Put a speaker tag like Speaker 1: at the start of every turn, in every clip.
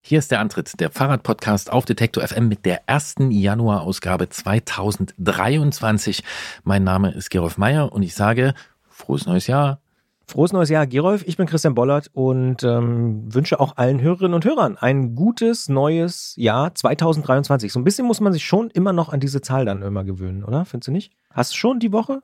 Speaker 1: Hier ist der Antritt, der Fahrradpodcast auf Detektor FM mit der 1. Januar-Ausgabe 2023. Mein Name ist Gerolf Meyer und ich sage frohes neues Jahr.
Speaker 2: Frohes neues Jahr, Gerolf. Ich bin Christian Bollert und wünsche auch allen Hörerinnen und Hörern ein gutes neues Jahr 2023. So ein bisschen muss man sich schon immer noch an diese Zahl dann immer gewöhnen, oder? Findest du nicht? Hast du schon die Woche?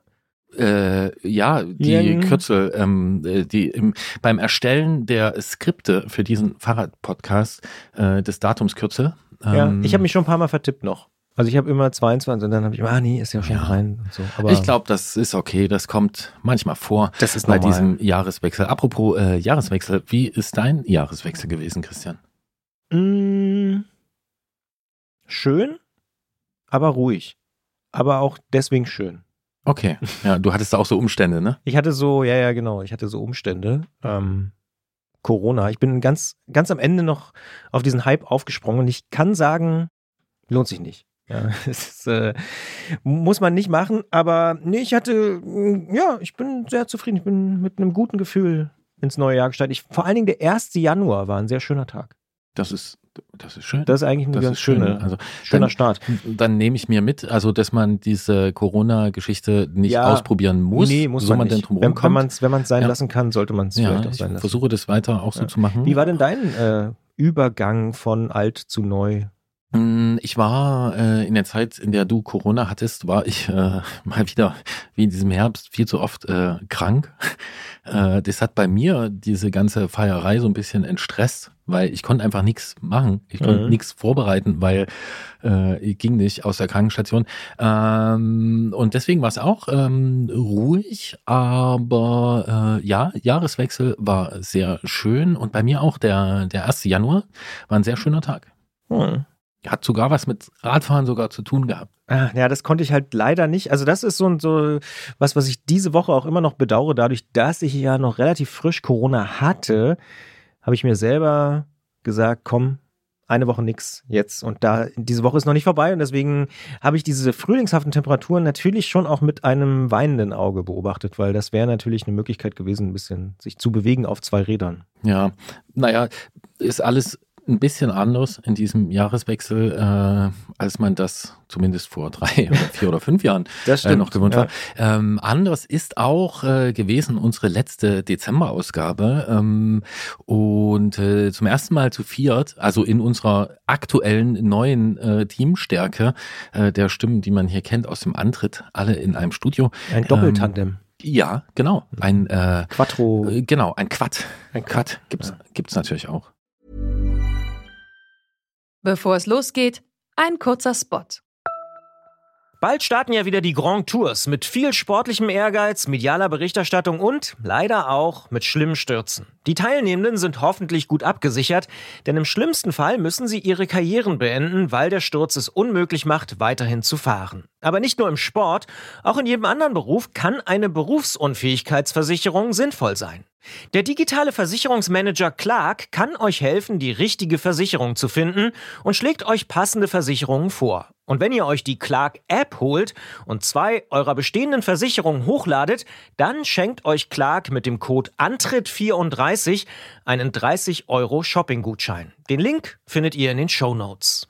Speaker 1: Die Kürzel, beim Erstellen der Skripte für diesen Fahrradpodcast des Datumskürzel.
Speaker 2: Ja, ich habe mich schon ein paar Mal vertippt noch. Also ich habe immer 22 und dann habe ich immer, nee, ist ja schon rein und so. Aber
Speaker 1: ich glaube, das ist okay, das kommt manchmal vor.
Speaker 2: Das ist
Speaker 1: bei
Speaker 2: normal.
Speaker 1: Diesem Jahreswechsel. Apropos Jahreswechsel, wie ist dein Jahreswechsel gewesen, Christian?
Speaker 2: Schön, aber ruhig. Aber auch deswegen schön.
Speaker 1: Okay, ja, du hattest auch so Umstände, ne?
Speaker 2: Ich hatte so, genau, ich hatte so Umstände. Corona. Ich bin ganz am Ende noch auf diesen Hype aufgesprungen und ich kann sagen, lohnt sich nicht. Ja, es ist, muss man nicht machen, aber nee, ich bin sehr zufrieden. Ich bin mit einem guten Gefühl ins neue Jahr gestartet. Vor allen Dingen der 1. Januar war ein sehr schöner Tag.
Speaker 1: Das ist schön.
Speaker 2: Das ist eigentlich ein ganz schöner Start.
Speaker 1: Dann nehme ich mir mit, also dass man diese Corona-Geschichte nicht ausprobieren muss.
Speaker 2: Nee, muss man nicht. Wenn man es sein lassen kann, sollte man es vielleicht auch sein lassen.
Speaker 1: Ich versuche das weiter auch so zu machen.
Speaker 2: Wie war denn dein Übergang von alt zu neu?
Speaker 1: Ich war in der Zeit, in der du Corona hattest, war ich mal wieder, wie in diesem Herbst, viel zu oft krank. Das hat bei mir diese ganze Feierei so ein bisschen entstresst, weil ich konnte einfach nichts machen. Ich konnte nichts vorbereiten, weil ich ging nicht aus der Krankenstation. Und deswegen war es auch ruhig, aber Jahreswechsel war sehr schön. Und bei mir auch der 1. Januar war ein sehr schöner Tag. Hat sogar was mit Radfahren sogar zu tun gehabt.
Speaker 2: Ja, das konnte ich halt leider nicht. Also das ist so was ich diese Woche auch immer noch bedauere. Dadurch, dass ich ja noch relativ frisch Corona hatte, habe ich mir selber gesagt, komm, eine Woche nix jetzt. Und diese Woche ist noch nicht vorbei und deswegen habe ich diese frühlingshaften Temperaturen natürlich schon auch mit einem weinenden Auge beobachtet, weil das wäre natürlich eine Möglichkeit gewesen, ein bisschen sich zu bewegen auf 2 Rädern.
Speaker 1: Ja, naja, ist alles ein bisschen anders in diesem Jahreswechsel, als man das zumindest vor 3 oder 4 oder 5 Jahren noch gewohnt war. Anders ist auch gewesen unsere letzte Dezemberausgabe und zum ersten Mal zu 4, also in unserer aktuellen neuen Teamstärke der Stimmen, die man hier kennt aus dem Antritt, alle in einem Studio.
Speaker 2: Ein Doppeltandem.
Speaker 1: Ja, genau. Ein
Speaker 2: Quattro.
Speaker 1: Genau, ein Quad. Ein Quad gibt's natürlich auch.
Speaker 3: Bevor es losgeht, ein kurzer Spot.
Speaker 2: Bald starten ja wieder die Grand Tours mit viel sportlichem Ehrgeiz, medialer Berichterstattung und leider auch mit schlimmen Stürzen. Die Teilnehmenden sind hoffentlich gut abgesichert, denn im schlimmsten Fall müssen sie ihre Karrieren beenden, weil der Sturz es unmöglich macht, weiterhin zu fahren. Aber nicht nur im Sport, auch in jedem anderen Beruf kann eine Berufsunfähigkeitsversicherung sinnvoll sein. Der digitale Versicherungsmanager Clark kann euch helfen, die richtige Versicherung zu finden und schlägt euch passende Versicherungen vor. Und wenn ihr euch die Clark-App holt und 2 eurer bestehenden Versicherungen hochladet, dann schenkt euch Clark mit dem Code ANTRITT34 einen 30 € Shopping-Gutschein. Den Link findet ihr in den Shownotes.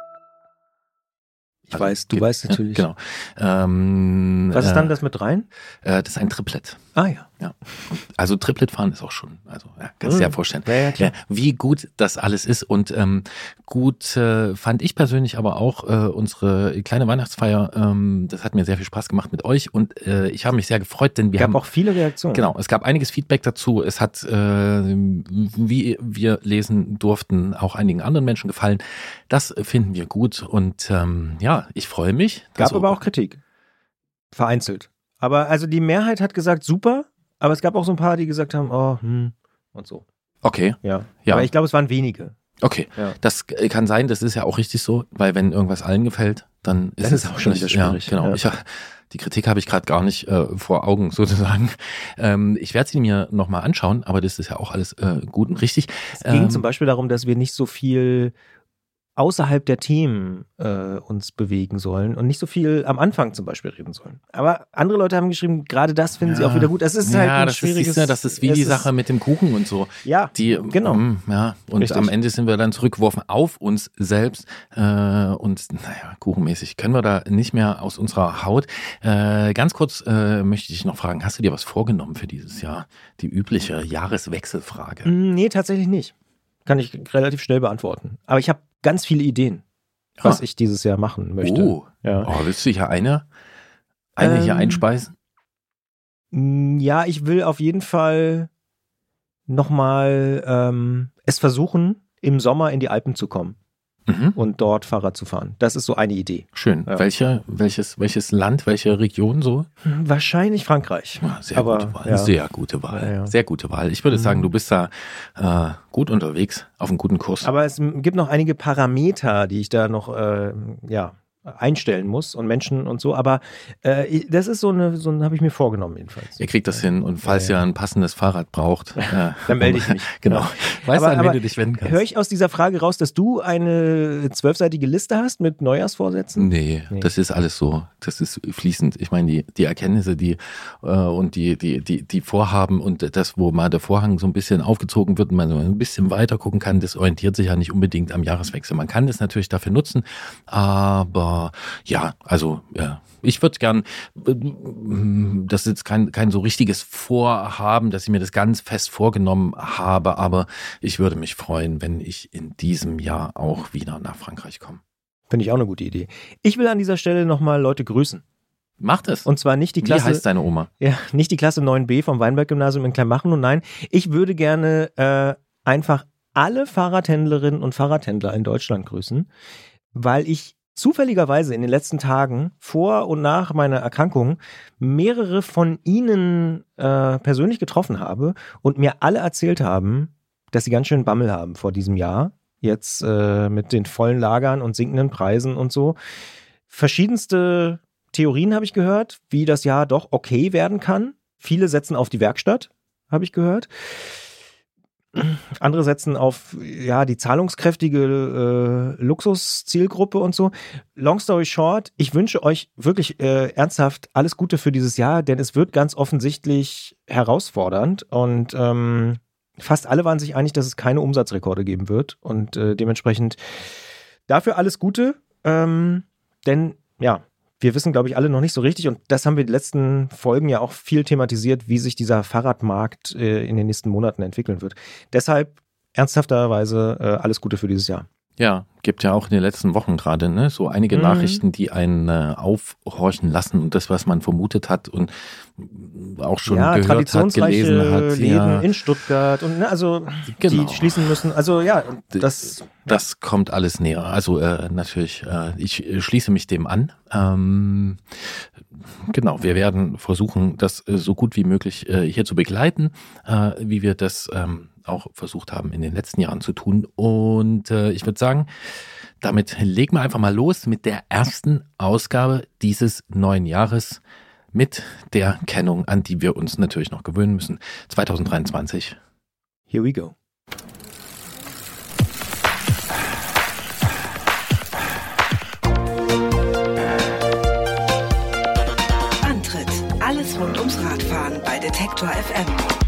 Speaker 1: Du weißt natürlich. Genau.
Speaker 2: Was ist dann das mit rein?
Speaker 1: Das ist ein Triplett.
Speaker 2: Ja.
Speaker 1: Also Triplet fahren ist auch schon, kannst du dir ja vorstellen, wie gut das alles ist. Und gut fand ich persönlich aber auch unsere kleine Weihnachtsfeier. Das hat mir sehr viel Spaß gemacht mit euch und ich habe mich sehr gefreut, denn wir haben
Speaker 2: auch viele Reaktionen.
Speaker 1: Genau, es gab einiges Feedback dazu. Es hat, wie wir lesen durften, auch einigen anderen Menschen gefallen. Das finden wir gut und ich freue mich.
Speaker 2: Gab aber auch Kritik. Vereinzelt. Aber also die Mehrheit hat gesagt, super, aber es gab auch so ein paar, die gesagt haben, und so.
Speaker 1: Okay.
Speaker 2: Ja. Aber ich glaube, es waren wenige.
Speaker 1: Okay, das kann sein, das ist ja auch richtig so, weil wenn irgendwas allen gefällt, dann ist es
Speaker 2: auch schon wieder schwierig.
Speaker 1: Ja, genau. Ja. Die Kritik habe ich gerade gar nicht vor Augen sozusagen. Ich werde sie mir nochmal anschauen, aber das ist ja auch alles gut und richtig.
Speaker 2: Es ging zum Beispiel darum, dass wir nicht so viel außerhalb der Themen uns bewegen sollen und nicht so viel am Anfang zum Beispiel reden sollen. Aber andere Leute haben geschrieben, gerade das finden sie auch wieder gut. Das ist halt ein schwieriges...
Speaker 1: Das ist wie die Sache mit dem Kuchen und so.
Speaker 2: Ja, genau.
Speaker 1: Und richtig. Am Ende sind wir dann zurückgeworfen auf uns selbst und kuchenmäßig können wir da nicht mehr aus unserer Haut. Ganz kurz möchte ich dich noch fragen, hast du dir was vorgenommen für dieses Jahr? Die übliche Jahreswechselfrage.
Speaker 2: Nee, tatsächlich nicht. Kann ich relativ schnell beantworten. Aber ich habe ganz viele Ideen, was ich dieses Jahr machen möchte.
Speaker 1: Willst du hier eine hier einspeisen?
Speaker 2: Ja, ich will auf jeden Fall nochmal es versuchen, im Sommer in die Alpen zu kommen und dort Fahrrad zu fahren. Das ist so eine Idee.
Speaker 1: Schön. Ja. Welches Land, welche Region so?
Speaker 2: Wahrscheinlich Frankreich.
Speaker 1: Sehr gute Wahl. Ja. Sehr gute Wahl. Ja. Sehr gute Wahl. Ich würde sagen, du bist da gut unterwegs, auf einem guten Kurs.
Speaker 2: Aber es gibt noch einige Parameter, die ich da noch einstellen muss und Menschen und so, aber das ist so habe ich mir vorgenommen jedenfalls.
Speaker 1: Ihr kriegt das hin und falls ihr ein passendes Fahrrad braucht,
Speaker 2: dann melde ich mich.
Speaker 1: Genau. Weißt du, an wen du dich wenden kannst.
Speaker 2: Höre ich aus dieser Frage raus, dass du eine 12-seitige Liste hast mit Neujahrsvorsätzen?
Speaker 1: Nee, das ist alles so, das ist fließend. Ich meine, die Erkenntnisse, und die Vorhaben und das, wo mal der Vorhang so ein bisschen aufgezogen wird und man so ein bisschen weiter gucken kann, das orientiert sich ja nicht unbedingt am Jahreswechsel. Man kann das natürlich dafür nutzen, aber ich würde gern, das ist jetzt kein so richtiges Vorhaben, dass ich mir das ganz fest vorgenommen habe, aber ich würde mich freuen, wenn ich in diesem Jahr auch wieder nach Frankreich komme.
Speaker 2: Finde ich auch eine gute Idee. Ich will an dieser Stelle nochmal Leute grüßen.
Speaker 1: Mach das.
Speaker 2: Und zwar nicht die Klasse.
Speaker 1: Wie heißt deine Oma?
Speaker 2: Ja, nicht die Klasse 9b vom Weinberg-Gymnasium in Kleinmachnow. Nein, ich würde gerne einfach alle Fahrradhändlerinnen und Fahrradhändler in Deutschland grüßen, weil ich zufälligerweise in den letzten Tagen vor und nach meiner Erkrankung mehrere von ihnen persönlich getroffen habe und mir alle erzählt haben, dass sie ganz schön Bammel haben vor diesem Jahr. Jetzt mit den vollen Lagern und sinkenden Preisen und so. Verschiedenste Theorien habe ich gehört, wie das Jahr doch okay werden kann. Viele setzen auf die Werkstatt, habe ich gehört. Andere setzen auf die zahlungskräftige Luxuszielgruppe und so. Long story short, ich wünsche euch wirklich ernsthaft alles Gute für dieses Jahr, denn es wird ganz offensichtlich herausfordernd und fast alle waren sich einig, dass es keine Umsatzrekorde geben wird und dementsprechend dafür alles Gute, denn wir wissen, glaube ich, alle noch nicht so richtig und das haben wir in den letzten Folgen ja auch viel thematisiert, wie sich dieser Fahrradmarkt in den nächsten Monaten entwickeln wird. Deshalb ernsthafterweise alles Gute für dieses Jahr.
Speaker 1: Ja, gibt ja auch in den letzten Wochen gerade so einige Nachrichten, die einen aufhorchen lassen und das, was man vermutet hat und auch schon gehört hat, gelesen hat.
Speaker 2: Läden in Stuttgart und die schließen müssen. Also
Speaker 1: das kommt alles näher. Also natürlich, ich schließe mich dem an. Genau, wir werden versuchen, das so gut wie möglich hier zu begleiten, wie wir das auch versucht haben in den letzten Jahren zu tun. Und ich würde sagen, damit legen wir einfach mal los mit der ersten Ausgabe dieses neuen Jahres mit der Kennung, an die wir uns natürlich noch gewöhnen müssen. 2023.
Speaker 2: Here we go.
Speaker 4: Antritt: Alles rund ums Radfahren bei Detektor FM.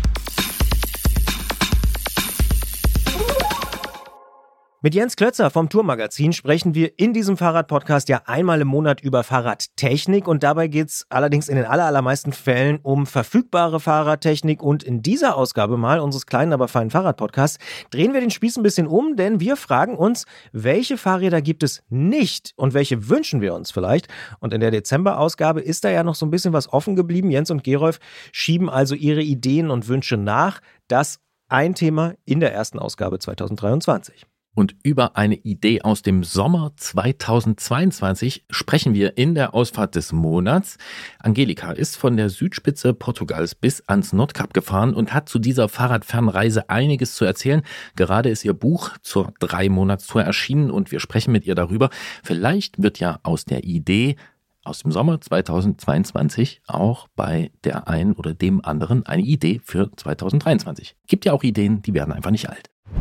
Speaker 2: Mit Jens Klötzer vom Tourmagazin sprechen wir in diesem Fahrrad-Podcast ja einmal im Monat über Fahrradtechnik und dabei geht es allerdings in den allermeisten Fällen um verfügbare Fahrradtechnik und in dieser Ausgabe mal unseres kleinen, aber feinen Fahrrad-Podcasts drehen wir den Spieß ein bisschen um, denn wir fragen uns, welche Fahrräder gibt es nicht und welche wünschen wir uns vielleicht? Und in der Dezember-Ausgabe ist da ja noch so ein bisschen was offen geblieben. Jens und Gerolf schieben also ihre Ideen und Wünsche nach. Das ein Thema in der ersten Ausgabe 2023.
Speaker 1: Und über eine Idee aus dem Sommer 2022 sprechen wir in der Ausfahrt des Monats. Angelika ist von der Südspitze Portugals bis ans Nordkap gefahren und hat zu dieser Fahrradfernreise einiges zu erzählen. Gerade ist ihr Buch zur 3-Monats-Tour erschienen und wir sprechen mit ihr darüber. Vielleicht wird ja aus der Idee aus dem Sommer 2022 auch bei der einen oder dem anderen eine Idee für 2023. Gibt ja auch Ideen, die werden einfach nicht alt.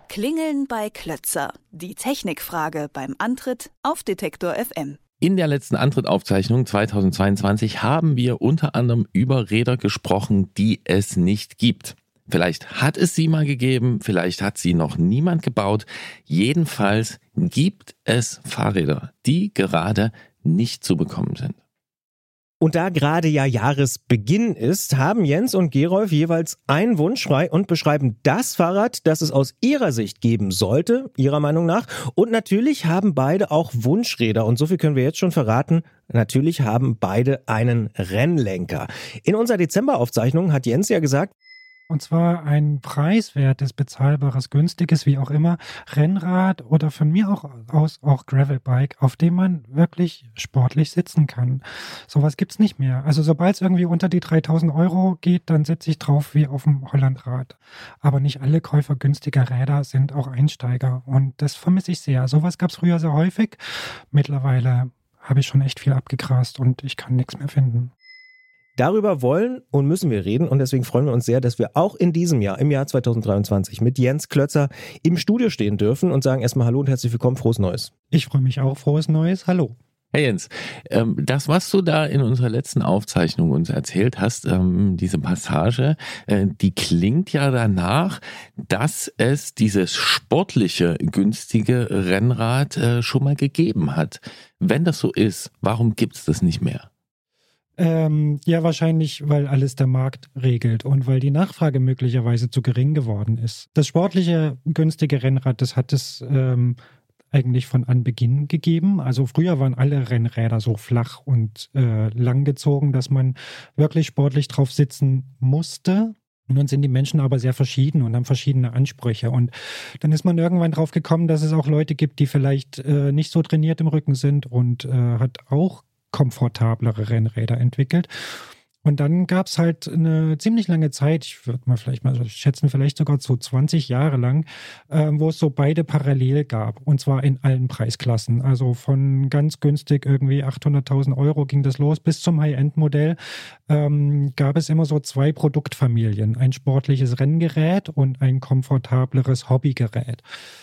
Speaker 5: Klingeln bei Klötzer. Die Technikfrage beim Antritt auf Detektor FM.
Speaker 1: In der letzten Antrittaufzeichnung 2022 haben wir unter anderem über Räder gesprochen, die es nicht gibt. Vielleicht hat es sie mal gegeben, vielleicht hat sie noch niemand gebaut. Jedenfalls gibt es Fahrräder, die gerade nicht zu bekommen sind.
Speaker 2: Und da gerade ja Jahresbeginn ist, haben Jens und Gerolf jeweils einen Wunsch frei und beschreiben das Fahrrad, das es aus ihrer Sicht geben sollte, ihrer Meinung nach. Und natürlich haben beide auch Wunschräder. Und so viel können wir jetzt schon verraten. Natürlich haben beide einen Rennlenker. In unserer Dezemberaufzeichnung hat Jens ja gesagt,
Speaker 6: und zwar ein preiswertes, bezahlbares, günstiges, wie auch immer, Rennrad oder von mir auch Gravelbike, auf dem man wirklich sportlich sitzen kann. Sowas gibt's nicht mehr. Also sobald es irgendwie unter die 3.000 € geht, dann sitze ich drauf wie auf dem Hollandrad. Aber nicht alle Käufer günstiger Räder sind auch Einsteiger und das vermisse ich sehr. Sowas gab's früher sehr häufig. Mittlerweile habe ich schon echt viel abgegrast und ich kann nichts mehr finden.
Speaker 2: darüber wollen und müssen wir reden und deswegen freuen wir uns sehr, dass wir auch in diesem Jahr, im Jahr 2023, mit Jens Klötzer im Studio stehen dürfen und sagen erstmal Hallo und herzlich willkommen, frohes Neues.
Speaker 6: Ich freue mich auch, frohes Neues, hallo.
Speaker 1: Hey Jens, das, was du da in unserer letzten Aufzeichnung uns erzählt hast, diese Passage, die klingt ja danach, dass es dieses sportliche, günstige Rennrad schon mal gegeben hat. Wenn das so ist, warum gibt es das nicht mehr?
Speaker 6: Ja, wahrscheinlich, weil alles der Markt regelt und weil die Nachfrage möglicherweise zu gering geworden ist. Das sportliche, günstige Rennrad, das hat es eigentlich von Anbeginn gegeben. Also früher waren alle Rennräder so flach und langgezogen, dass man wirklich sportlich drauf sitzen musste. Und dann sind die Menschen aber sehr verschieden und haben verschiedene Ansprüche. Und dann ist man irgendwann drauf gekommen, dass es auch Leute gibt, die vielleicht nicht so trainiert im Rücken sind und hat auch komfortablere Rennräder entwickelt. Und dann gab es halt eine ziemlich lange Zeit, ich würde mal vielleicht mal schätzen, vielleicht sogar so 20 Jahre lang, wo es so beide parallel gab. Und zwar in allen Preisklassen. Also von ganz günstig irgendwie 800.000 € ging das los bis zum High-End-Modell. Gab es immer so zwei Produktfamilien. Ein sportliches Renngerät und ein komfortableres Hobbygerät.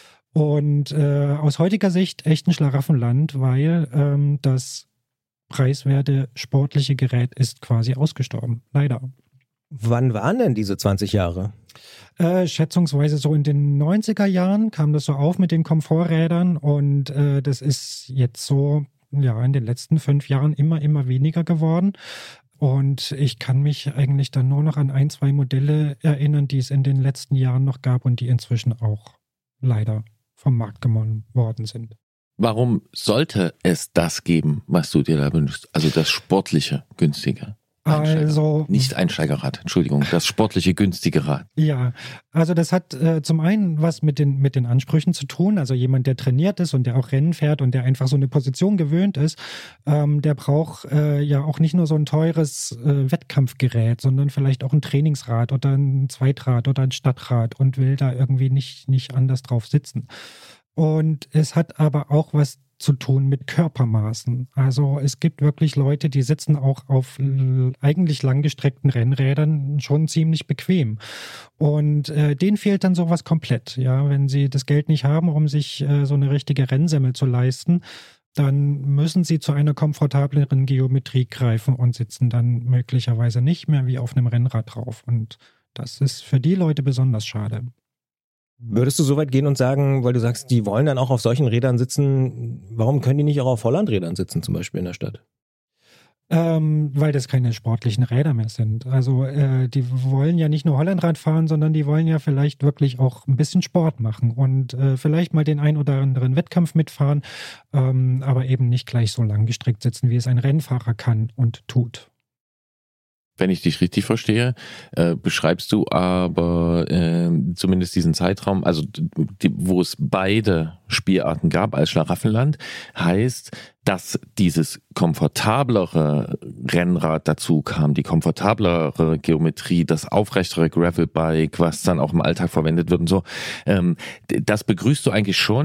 Speaker 6: Und aus heutiger Sicht echt ein Schlaraffenland, weil das preiswerte sportliche Gerät ist quasi ausgestorben, leider.
Speaker 2: Wann waren denn diese 20 Jahre?
Speaker 6: Schätzungsweise so in den 90er Jahren kam das so auf mit den Komforträdern und das ist jetzt so ja in den letzten 5 Jahren immer weniger geworden. Und ich kann mich eigentlich dann nur noch an 1, 2 Modelle erinnern, die es in den letzten Jahren noch gab und die inzwischen auch leider vom Markt genommen worden sind.
Speaker 1: Warum sollte es das geben, was du dir da wünschst? Also das sportliche, günstige
Speaker 6: Also
Speaker 1: nicht Einsteigerrad, Entschuldigung, das sportliche, günstige Rad.
Speaker 6: Ja, also das hat zum einen was mit den Ansprüchen zu tun. Also jemand, der trainiert ist und der auch Rennen fährt und der einfach so eine Position gewöhnt ist, der braucht ja auch nicht nur so ein teures Wettkampfgerät, sondern vielleicht auch ein Trainingsrad oder ein Zweitrad oder ein Stadtrad und will da irgendwie nicht anders drauf sitzen. Und es hat aber auch was zu tun mit Körpermaßen. Also es gibt wirklich Leute, die sitzen auch auf eigentlich langgestreckten Rennrädern schon ziemlich bequem. Und denen fehlt dann sowas komplett. Ja, wenn sie das Geld nicht haben, um sich so eine richtige Rennsemmel zu leisten, dann müssen sie zu einer komfortableren Geometrie greifen und sitzen dann möglicherweise nicht mehr wie auf einem Rennrad drauf. Und das ist für die Leute besonders schade.
Speaker 2: Würdest du so weit gehen und sagen, weil du sagst, die wollen dann auch auf solchen Rädern sitzen, warum können die nicht auch auf Hollandrädern sitzen, zum Beispiel in der Stadt?
Speaker 6: Weil das keine sportlichen Räder mehr sind. Also die wollen ja nicht nur Hollandrad fahren, sondern die wollen ja vielleicht wirklich auch ein bisschen Sport machen und vielleicht mal den ein oder anderen Wettkampf mitfahren, aber eben nicht gleich so lang gestreckt sitzen, wie es ein Rennfahrer kann und tut.
Speaker 1: Wenn ich dich richtig verstehe, beschreibst du aber zumindest diesen Zeitraum, also wo es beide Spielarten gab als Schlaraffenland, heißt, dass dieses komfortablere Rennrad dazu kam, die komfortablere Geometrie, das aufrechtere Gravelbike, was dann auch im Alltag verwendet wird und so. Das begrüßt du eigentlich schon,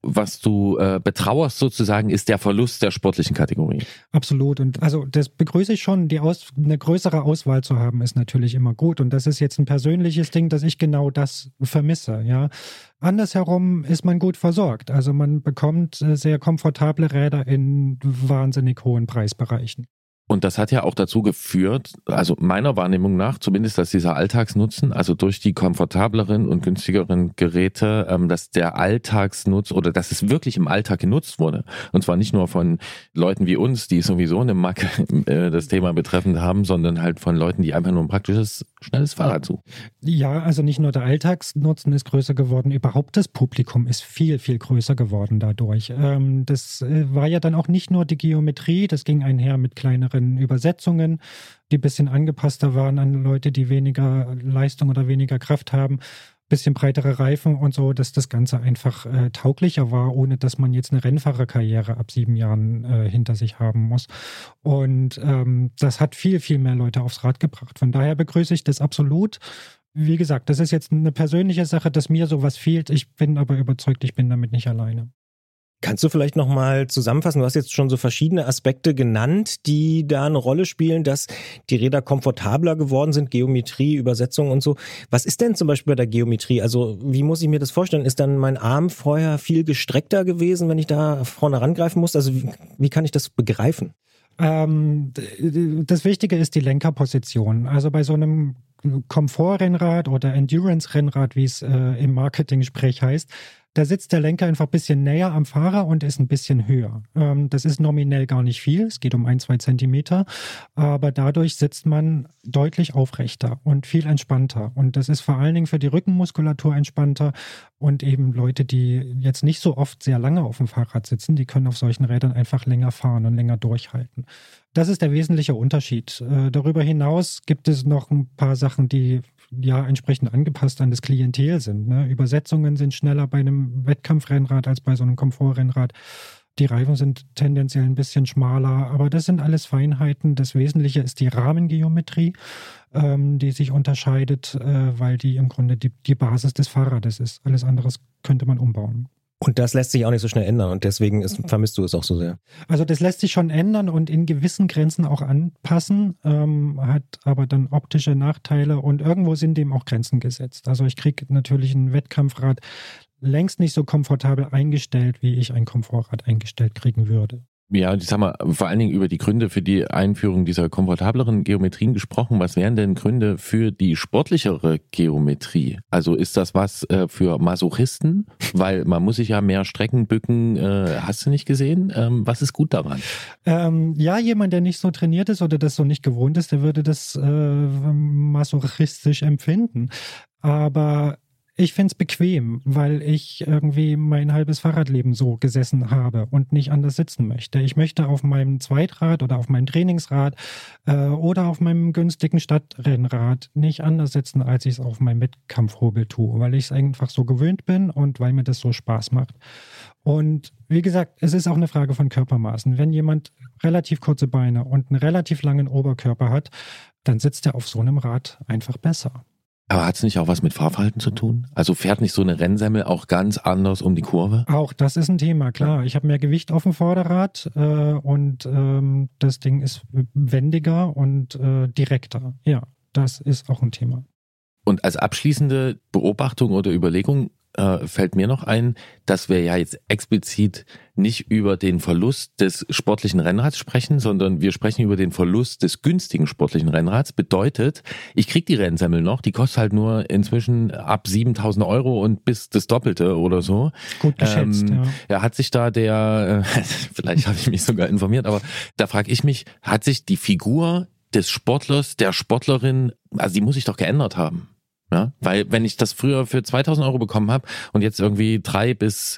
Speaker 1: was du betrauerst sozusagen, ist der Verlust der sportlichen Kategorie.
Speaker 6: Absolut. Und also das begrüße ich schon. Eine größere Auswahl zu haben, ist natürlich immer gut. Und das ist jetzt ein persönliches Ding, dass ich genau das vermisse. Ja. Andersherum ist man gut versorgt. Also man bekommt sehr komfortable Räder in wahnsinnig hohen Preisbereichen.
Speaker 1: Und das hat ja auch dazu geführt, also meiner Wahrnehmung nach, zumindest dass dieser Alltagsnutzen, also durch die komfortableren und günstigeren Geräte, dass der Alltagsnutz oder dass es wirklich im Alltag genutzt wurde. Und zwar nicht nur von Leuten wie uns, die sowieso eine Macke das Thema betreffend haben, sondern halt von Leuten, die einfach nur ein praktisches, schnelles Fahrrad suchen.
Speaker 6: Ja, also nicht nur der Alltagsnutzen ist größer geworden, überhaupt das Publikum ist viel, viel größer geworden dadurch. Das war ja dann auch nicht nur die Geometrie, das ging einher mit kleineren Übersetzungen, die ein bisschen angepasster waren an Leute, die weniger Leistung oder weniger Kraft haben, bisschen breitere Reifen und so, dass das Ganze einfach tauglicher war, ohne dass man jetzt eine Rennfahrerkarriere ab 7 Jahren hinter sich haben muss. Und das hat viel, viel mehr Leute aufs Rad gebracht. Von daher begrüße ich das absolut. Wie gesagt, das ist jetzt eine persönliche Sache, dass mir sowas fehlt. Ich bin aber überzeugt, ich bin damit nicht alleine.
Speaker 2: Kannst du vielleicht nochmal zusammenfassen? Du hast jetzt schon so verschiedene Aspekte genannt, die da eine Rolle spielen, dass die Räder komfortabler geworden sind, Geometrie, Übersetzung und so. Was ist denn zum Beispiel bei der Geometrie? Also wie muss ich mir das vorstellen? Ist dann mein Arm vorher viel gestreckter gewesen, wenn ich da vorne rangreifen muss? Also wie kann ich das begreifen?
Speaker 6: Das Wichtige ist die Lenkerposition. Also bei so einem Komfortrennrad oder Endurance-Rennrad, wie es im Marketing-Sprech heißt, da sitzt der Lenker einfach ein bisschen näher am Fahrer und ist ein bisschen höher. Das ist nominell gar nicht viel, es geht um 1-2 Zentimeter, aber dadurch sitzt man deutlich aufrechter und viel entspannter. Und das ist vor allen Dingen für die Rückenmuskulatur entspannter und eben Leute, die jetzt nicht so oft sehr lange auf dem Fahrrad sitzen, die können auf solchen Rädern einfach länger fahren und länger durchhalten. Das ist der wesentliche Unterschied. Darüber hinaus gibt es noch ein paar Sachen, die ja entsprechend angepasst an das Klientel sind. Ne? Übersetzungen sind schneller bei einem Wettkampfrennrad als bei so einem Komfortrennrad. Die Reifen sind tendenziell ein bisschen schmaler, aber das sind alles Feinheiten. Das Wesentliche ist die Rahmengeometrie, die sich unterscheidet, weil die im Grunde die Basis des Fahrrades ist. Alles andere könnte man umbauen.
Speaker 2: Und das lässt sich auch nicht so schnell ändern und deswegen vermisst du es auch so sehr.
Speaker 6: Also das lässt sich schon ändern und in gewissen Grenzen auch anpassen, hat aber dann optische Nachteile und irgendwo sind dem auch Grenzen gesetzt. Also ich kriege natürlich ein Wettkampfrad längst nicht so komfortabel eingestellt, wie ich ein Komfortrad eingestellt kriegen würde.
Speaker 1: Ja, jetzt haben wir vor allen Dingen über die Gründe für die Einführung dieser komfortableren Geometrien gesprochen. Was wären denn Gründe für die sportlichere Geometrie? Also ist das was für Masochisten? Weil man muss sich ja mehr Strecken bücken. Hast du nicht gesehen? Was ist gut daran?
Speaker 6: Ja, jemand, der nicht so trainiert ist oder das so nicht gewohnt ist, der würde das masochistisch empfinden. Aber ich finde es bequem, weil ich irgendwie mein halbes Fahrradleben so gesessen habe und nicht anders sitzen möchte. Ich möchte auf meinem Zweitrad oder auf meinem Trainingsrad oder auf meinem günstigen Stadtrennrad nicht anders sitzen, als ich es auf meinem Wettkampfhobel tue, weil ich es einfach so gewöhnt bin und weil mir das so Spaß macht. Und wie gesagt, es ist auch eine Frage von Körpermaßen. Wenn jemand relativ kurze Beine und einen relativ langen Oberkörper hat, dann sitzt er auf so einem Rad einfach besser.
Speaker 1: Aber hat es nicht auch was mit Fahrverhalten zu tun? Also fährt nicht so eine Rennsemmel auch ganz anders um die Kurve?
Speaker 6: Auch das ist ein Thema, klar. Ich habe mehr Gewicht auf dem Vorderrad und das Ding ist wendiger und direkter. Ja, das ist auch ein Thema.
Speaker 1: Und als abschließende Beobachtung oder Überlegung fällt mir noch ein, dass wir ja jetzt explizit nicht über den Verlust des sportlichen Rennrads sprechen, sondern wir sprechen über den Verlust des günstigen sportlichen Rennrads. Bedeutet, ich krieg die Rennsemmel noch, die kostet halt nur inzwischen ab 7.000 € und bis das Doppelte oder so.
Speaker 6: Gut geschätzt, ja.
Speaker 1: Ja, hat sich da vielleicht habe ich mich sogar informiert, aber da frage ich mich, hat sich die Figur des Sportlers, der Sportlerin, also die muss sich doch geändert haben? Ja, weil wenn ich das früher für 2.000 € bekommen habe und jetzt irgendwie 3 bis,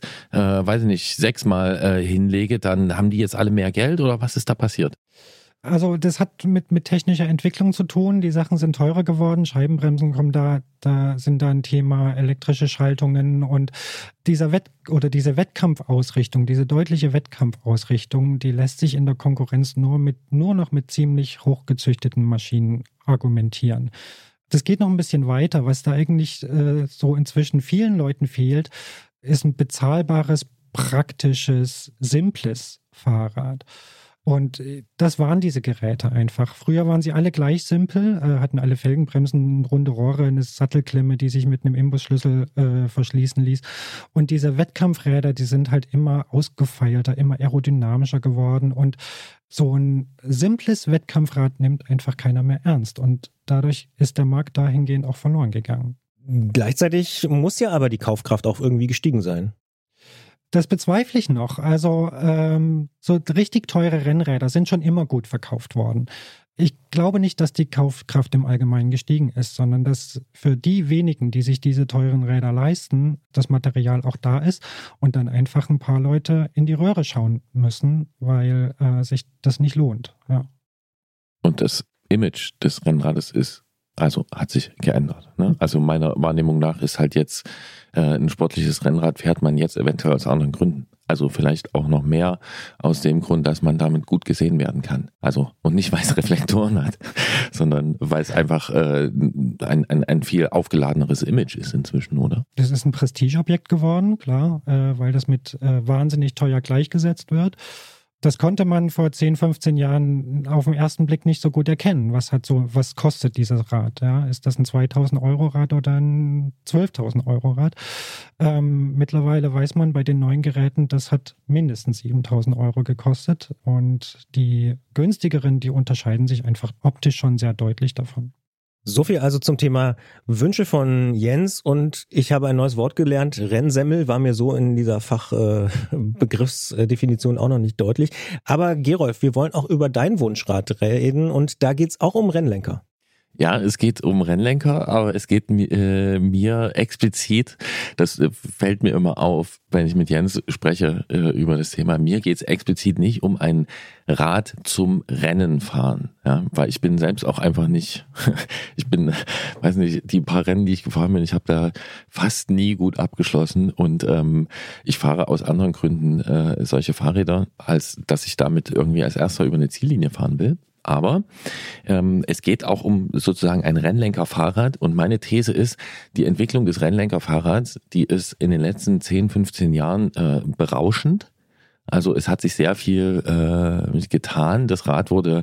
Speaker 1: 6 Mal hinlege, dann haben die jetzt alle mehr Geld oder was ist da passiert?
Speaker 6: Also das hat mit technischer Entwicklung zu tun. Die Sachen sind teurer geworden, Scheibenbremsen kommen da sind da ein Thema, elektrische Schaltungen und diese Wettkampfausrichtung, diese deutliche Wettkampfausrichtung, die lässt sich in der Konkurrenz nur noch mit ziemlich hochgezüchteten Maschinen argumentieren. Das geht noch ein bisschen weiter. Was da eigentlich so inzwischen vielen Leuten fehlt, ist ein bezahlbares praktisches, simples Fahrrad. Und das waren diese Geräte einfach. Früher waren sie alle gleich simpel, hatten alle Felgenbremsen, runde Rohre, eine Sattelklemme, die sich mit einem Imbusschlüssel verschließen ließ. Und diese Wettkampfräder, die sind halt immer ausgefeilter, immer aerodynamischer geworden. Und so ein simples Wettkampfrad nimmt einfach keiner mehr ernst. Und dadurch ist der Markt dahingehend auch verloren gegangen.
Speaker 2: Gleichzeitig muss ja aber die Kaufkraft auch irgendwie gestiegen sein.
Speaker 6: Das bezweifle ich noch. Also so richtig teure Rennräder sind schon immer gut verkauft worden. Ich glaube nicht, dass die Kaufkraft im Allgemeinen gestiegen ist, sondern dass für die wenigen, die sich diese teuren Räder leisten, das Material auch da ist und dann einfach ein paar Leute in die Röhre schauen müssen, weil sich das nicht lohnt. Ja.
Speaker 1: Und das Image des Rennrades hat sich geändert. Ne? Also meiner Wahrnehmung nach ist halt jetzt ein sportliches Rennrad fährt man jetzt eventuell aus anderen Gründen. Also vielleicht auch noch mehr aus dem Grund, dass man damit gut gesehen werden kann. Also und nicht, weil es Reflektoren hat, sondern weil es einfach ein viel aufgeladeneres Image ist inzwischen, oder?
Speaker 6: Das ist ein Prestigeobjekt geworden, klar, weil das mit wahnsinnig teuer gleichgesetzt wird. Das konnte man vor 10, 15 Jahren auf den ersten Blick nicht so gut erkennen. Was kostet dieses Rad? Ja? Ist das ein 2.000 Euro Rad oder ein 12.000 Euro Rad? Mittlerweile weiß man bei den neuen Geräten, das hat mindestens 7.000 Euro gekostet. Und die günstigeren, die unterscheiden sich einfach optisch schon sehr deutlich davon.
Speaker 2: So viel also zum Thema Wünsche von Jens und ich habe ein neues Wort gelernt. Rennsemmel war mir so in dieser Fachbegriffsdefinition auch noch nicht deutlich. Aber Gerolf, wir wollen auch über dein Wunschrad reden und da geht's auch um Rennlenker.
Speaker 1: Ja, es geht um Rennlenker, aber es geht mir explizit, das fällt mir immer auf, wenn ich mit Jens spreche über das Thema, mir geht's explizit nicht um ein Rad zum Rennen fahren, ja, weil ich bin selbst auch einfach nicht, weiß nicht, die paar Rennen, die ich gefahren bin, ich habe da fast nie gut abgeschlossen und ich fahre aus anderen Gründen solche Fahrräder, als dass ich damit irgendwie als Erster über eine Ziellinie fahren will. Aber es geht auch um sozusagen ein Rennlenkerfahrrad und meine These ist, die Entwicklung des Rennlenkerfahrrads, die ist in den letzten 10, 15 Jahren berauschend. Also es hat sich sehr viel getan. Das Rad wurde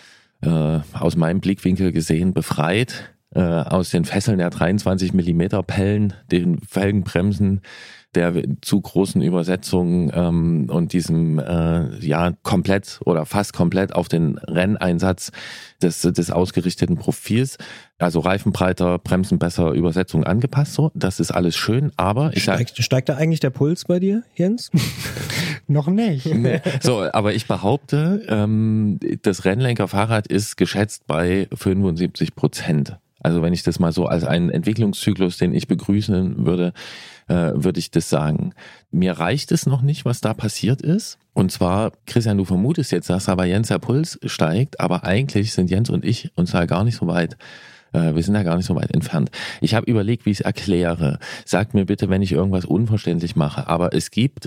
Speaker 1: aus meinem Blickwinkel gesehen befreit aus den Fesseln der 23 mm Pellen, den Felgenbremsen, der zu großen Übersetzungen und diesem komplett oder fast komplett auf den Renneinsatz des ausgerichteten Profils, also Reifen breiter, Bremsen besser, Übersetzung angepasst, so, das ist alles schön, aber
Speaker 2: steigt da eigentlich der Puls bei dir, Jens?
Speaker 6: Noch nicht.
Speaker 1: Nee. So, aber ich behaupte, das Rennlenkerfahrrad ist geschätzt bei 75%. Also wenn ich das mal so als einen Entwicklungszyklus, den ich begrüßen würde, würde ich das sagen. Mir reicht es noch nicht, was da passiert ist. Und zwar, Christian, du vermutest jetzt, dass aber Jens der Puls steigt, aber eigentlich sind Jens und ich uns da gar nicht so weit. Wir sind da gar nicht so weit entfernt. Ich habe überlegt, wie ich es erkläre. Sagt mir bitte, wenn ich irgendwas unverständlich mache. Aber es gibt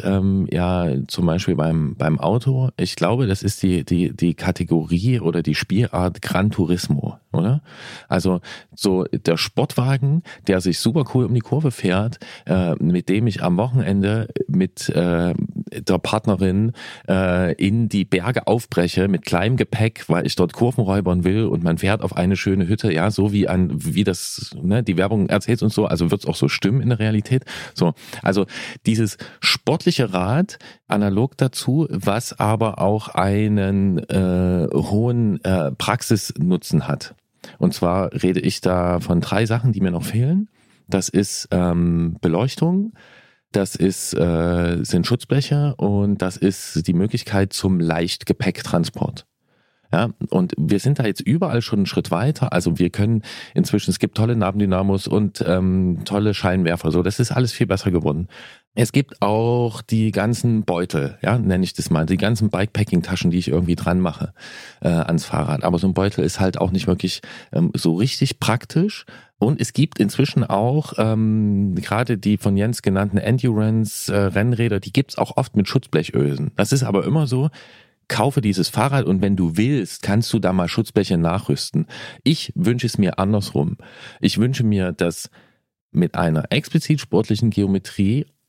Speaker 1: zum Beispiel beim Auto, ich glaube, das ist die Kategorie oder die Spielart Gran Turismo, oder? Also so der Sportwagen, der sich super cool um die Kurve fährt, mit dem ich am Wochenende mit der Partnerin in die Berge aufbreche mit kleinem Gepäck, weil ich dort Kurven räubern will und man fährt auf eine schöne Hütte, ja, so wie das, ne, die Werbung erzählt und so, also wird es auch so stimmen in der Realität. So, also dieses sportliche Rad analog dazu, was aber auch einen hohen Praxisnutzen hat. Und zwar rede ich da von 3 Sachen, die mir noch fehlen. Das ist Beleuchtung, das sind Schutzbleche und das ist die Möglichkeit zum Leichtgepäcktransport. Ja, und wir sind da jetzt überall schon einen Schritt weiter. Also wir können inzwischen, es gibt tolle Nabendynamos und tolle Scheinwerfer. So, das ist alles viel besser geworden. Es gibt auch die ganzen Beutel, ja, nenne ich das mal, die ganzen Bikepacking-Taschen, die ich irgendwie dran mache ans Fahrrad. Aber so ein Beutel ist halt auch nicht wirklich so richtig praktisch. Und es gibt inzwischen auch gerade die von Jens genannten Endurance-Rennräder, die gibt's auch oft mit Schutzblechösen. Das ist aber immer so, kaufe dieses Fahrrad und wenn du willst, kannst du da mal Schutzbleche nachrüsten. Ich wünsche es mir andersrum. Ich wünsche mir, dass mit einer explizit sportlichen Geometrie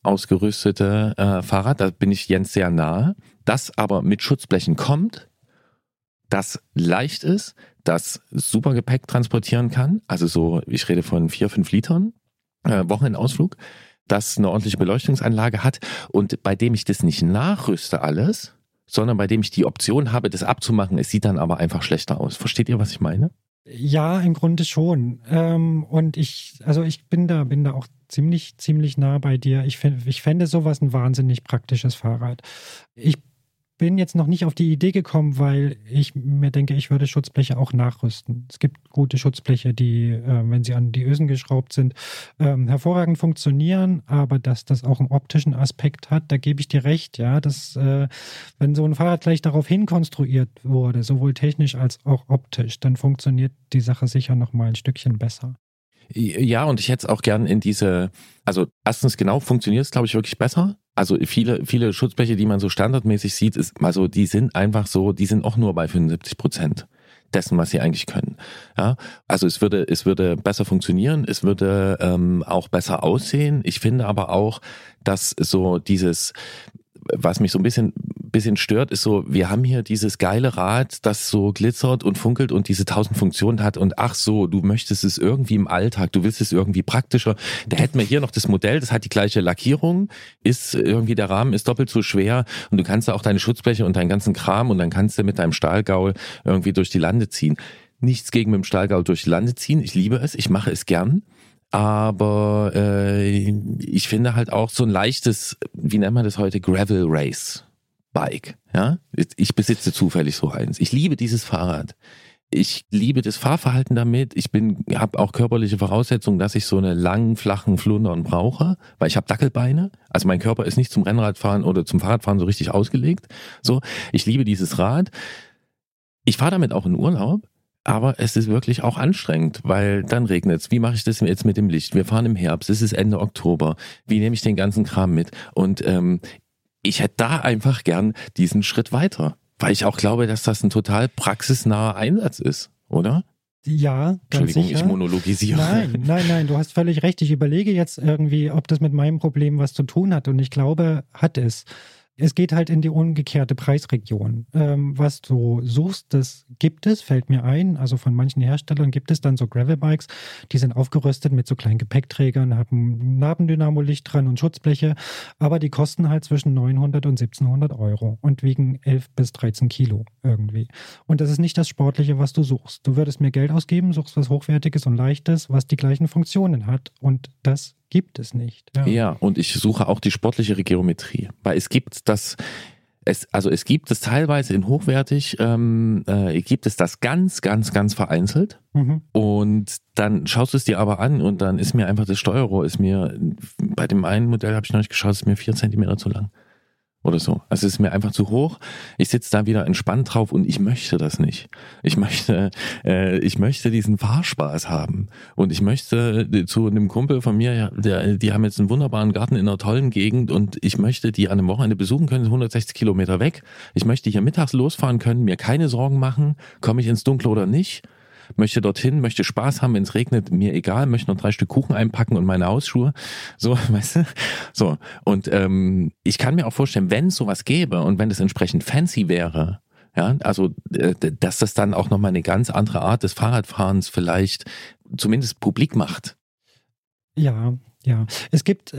Speaker 1: ausgerüstete Fahrrad, da bin ich Jens sehr nahe, das aber mit Schutzblechen kommt, das leicht ist, das super Gepäck transportieren kann, also so, ich rede von 4-5 Litern, Wochenendausflug, das eine ordentliche Beleuchtungsanlage hat und bei dem ich das nicht nachrüste alles, sondern bei dem ich die Option habe, das abzumachen, es sieht dann aber einfach schlechter aus. Versteht ihr, was ich meine?
Speaker 6: Ja, im Grunde schon. Und ich bin da auch ziemlich nah bei dir. Ich fände sowas ein wahnsinnig praktisches Fahrrad. Ich bin jetzt noch nicht auf die Idee gekommen, weil ich mir denke, ich würde Schutzbleche auch nachrüsten. Es gibt gute Schutzbleche, die, wenn sie an die Ösen geschraubt sind, hervorragend funktionieren, aber dass das auch einen optischen Aspekt hat, da gebe ich dir recht, ja, dass wenn so ein Fahrrad gleich darauf hin konstruiert wurde, sowohl technisch als auch optisch, dann funktioniert die Sache sicher noch mal ein Stückchen besser.
Speaker 1: Ja, und ich hätte es auch gern in also erstens genau, funktioniert es, glaube ich, wirklich besser. Also viele Schutzbleche, die man so standardmäßig sieht, die sind einfach so, die sind auch nur bei 75% dessen, was sie eigentlich können. Ja, also es würde besser funktionieren, es würde auch besser aussehen. Ich finde aber auch, dass so was mich so ein bisschen stört, ist so, wir haben hier dieses geile Rad, das so glitzert und funkelt und diese 1000 Funktionen hat und ach so, du möchtest es irgendwie im Alltag, du willst es irgendwie praktischer. Da hätten wir hier noch das Modell, das hat die gleiche Lackierung, der Rahmen ist doppelt so schwer und du kannst da auch deine Schutzbleche und deinen ganzen Kram und dann kannst du mit deinem Stahlgaul irgendwie durch die Lande ziehen. Nichts gegen mit dem Stahlgaul durch die Lande ziehen, ich liebe es, ich mache es gern. Aber ich finde halt auch so ein leichtes, wie nennt man das heute, Gravel Race Bike. Ja, ich besitze zufällig so eins. Ich liebe dieses Fahrrad. Ich liebe das Fahrverhalten damit. Ich habe auch körperliche Voraussetzungen, dass ich so eine langen, flachen Flundern brauche, weil ich habe Dackelbeine. Also mein Körper ist nicht zum Rennradfahren oder zum Fahrradfahren so richtig ausgelegt. So, ich liebe dieses Rad. Ich fahre damit auch in Urlaub. Aber es ist wirklich auch anstrengend, weil dann regnet es. Wie mache ich das jetzt mit dem Licht? Wir fahren im Herbst, es ist Ende Oktober. Wie nehme ich den ganzen Kram mit? Und ich hätte da einfach gern diesen Schritt weiter, weil ich auch glaube, dass das ein total praxisnaher Einsatz ist, oder?
Speaker 6: Ja, ganz sicher.
Speaker 1: Ich monologisiere.
Speaker 6: Nein, du hast völlig recht. Ich überlege jetzt irgendwie, ob das mit meinem Problem was zu tun hat und ich glaube, hat es. Es geht halt in die umgekehrte Preisregion. Was du suchst, das gibt es, fällt mir ein. Also von manchen Herstellern gibt es dann so Gravelbikes, die sind aufgerüstet mit so kleinen Gepäckträgern, haben ein Nabendynamo-Licht dran und Schutzbleche, aber die kosten halt zwischen 900 und 1700 Euro und wiegen 11 bis 13 Kilo irgendwie. Und das ist nicht das Sportliche, was du suchst. Du würdest mehr Geld ausgeben, suchst was Hochwertiges und Leichtes, was die gleichen Funktionen hat und das gibt es nicht.
Speaker 1: Ja, und ich suche auch die sportliche Geometrie, weil es gibt es gibt es teilweise in hochwertig, gibt es das ganz, ganz, ganz vereinzelt und dann schaust du es dir aber an und dann ist mir einfach das Steuerrohr bei dem einen Modell habe ich noch nicht geschaut, ist mir 4 Zentimeter zu lang. Oder so. Also es ist mir einfach zu hoch. Ich sitze da wieder entspannt drauf und ich möchte das nicht. Ich möchte diesen Fahrspaß haben. Und ich möchte zu einem Kumpel von mir, die haben jetzt einen wunderbaren Garten in einer tollen Gegend und ich möchte die an einem Wochenende besuchen können, 160 Kilometer weg. Ich möchte hier mittags losfahren können, mir keine Sorgen machen, komme ich ins Dunkle oder nicht. Möchte dorthin, möchte Spaß haben, wenn es regnet, mir egal, möchte noch 3 Stück Kuchen einpacken und meine Hausschuhe. So, weißt du? So. Und ich kann mir auch vorstellen, wenn es sowas gäbe und wenn es entsprechend fancy wäre, ja, also dass das dann auch nochmal eine ganz andere Art des Fahrradfahrens vielleicht zumindest publik macht.
Speaker 6: Ja. Es gibt